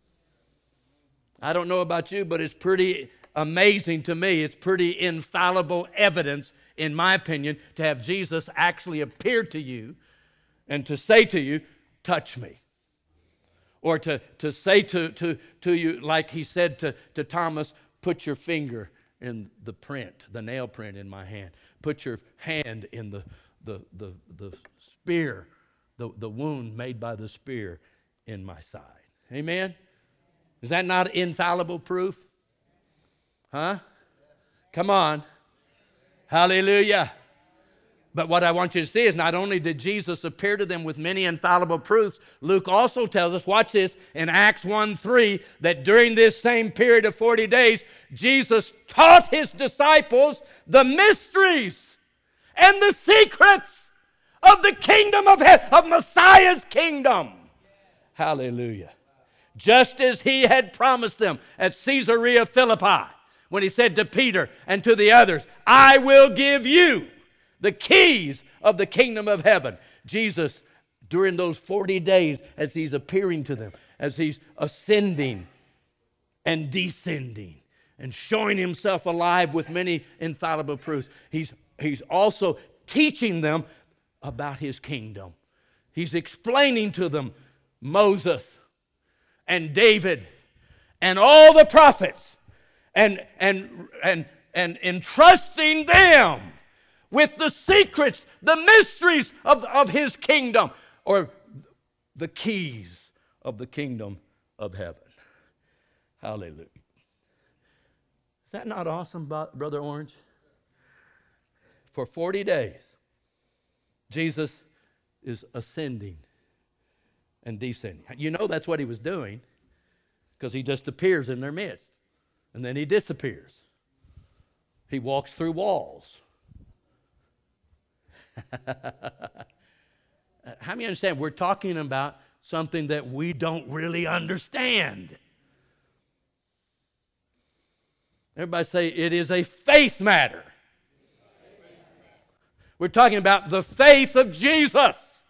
I don't know about you, but it's pretty amazing to me. It's pretty infallible evidence, in my opinion, to have Jesus actually appear to you and to say to you, touch me. Or to say to you, like he said to Thomas, put your finger in the print, the nail print in my hand. Put your hand in the spear, the wound made by the spear in my side. Amen? Is that not infallible proof? Huh? Come on. Hallelujah. But what I want you to see is not only did Jesus appear to them with many infallible proofs, Luke also tells us, watch this, in Acts 1:3, that during this same period of 40 days, Jesus taught his disciples the mysteries and the secrets of the kingdom of heaven, of Messiah's kingdom. Hallelujah. Just as he had promised them at Caesarea Philippi, when he said to Peter and to the others, I will give you the keys of the kingdom of heaven. Jesus, during those 40 days, as he's appearing to them, as he's ascending and descending and showing himself alive with many infallible proofs, he's also teaching them about his kingdom. He's explaining to them Moses and David and all the prophets and entrusting them with the secrets, the mysteries of his kingdom, or the keys of the kingdom of heaven. Hallelujah. Is that not awesome, Brother Orange? For 40 days, Jesus is ascending and descending. You know that's what he was doing, because he just appears in their midst, and then he disappears. He walks through walls. How many understand? We're talking about something that we don't really understand. Everybody say, it is a faith matter. We're talking about the faith of Jesus.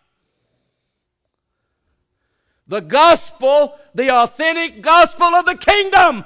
The gospel, the authentic gospel of the kingdom,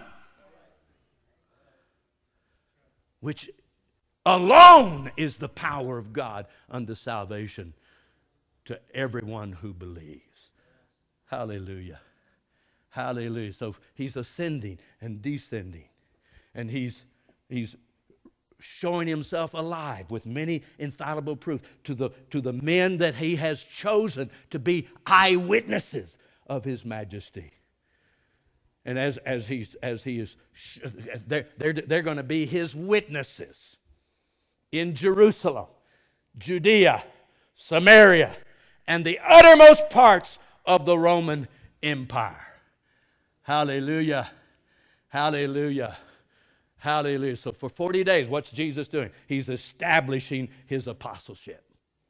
which alone is the power of God unto salvation to everyone who believes. Hallelujah. Hallelujah. So he's ascending and descending, and he's showing himself alive with many infallible proofs to the men that he has chosen to be eyewitnesses of his majesty. And as he is, they're going to be his witnesses in Jerusalem, Judea, Samaria, and the uttermost parts of the Roman Empire. Hallelujah. Hallelujah. Hallelujah. So for 40 days, what's Jesus doing? He's establishing his apostleship.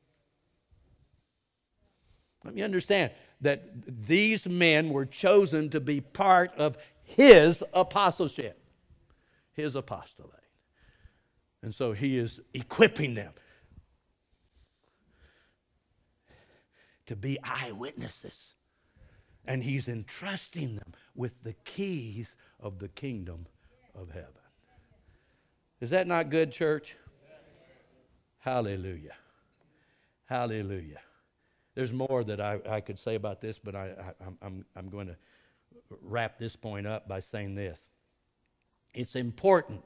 Let me understand that these men were chosen to be part of his apostleship, his apostolate. And so he is equipping them to be eyewitnesses. And he's entrusting them with the keys of the kingdom of heaven. Is that not good, church? Hallelujah. Hallelujah. There's more that I could say about this, but I'm going to wrap this point up by saying this. It's important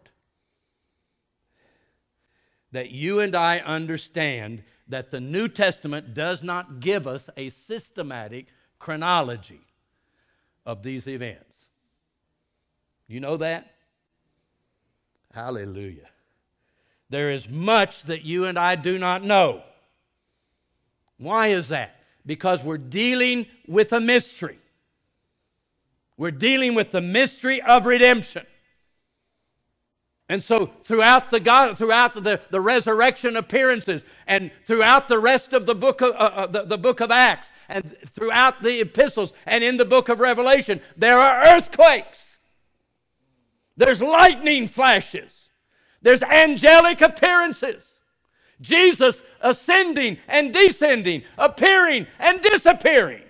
that you and I understand that the New Testament does not give us a systematic chronology of these events. You know that? Hallelujah. There is much that you and I do not know. Why is that? Because we're dealing with a mystery. We're dealing with the mystery of redemption. And so throughout the resurrection appearances, and throughout the rest of the book of Acts, and throughout the epistles, and in the book of Revelation, there are earthquakes. There's lightning flashes. There's angelic appearances. Jesus ascending and descending, appearing and disappearing.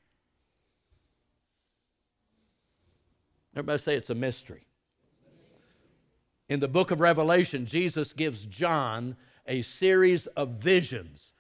Everybody say it's a mystery. In the book of Revelation, Jesus gives John a series of visions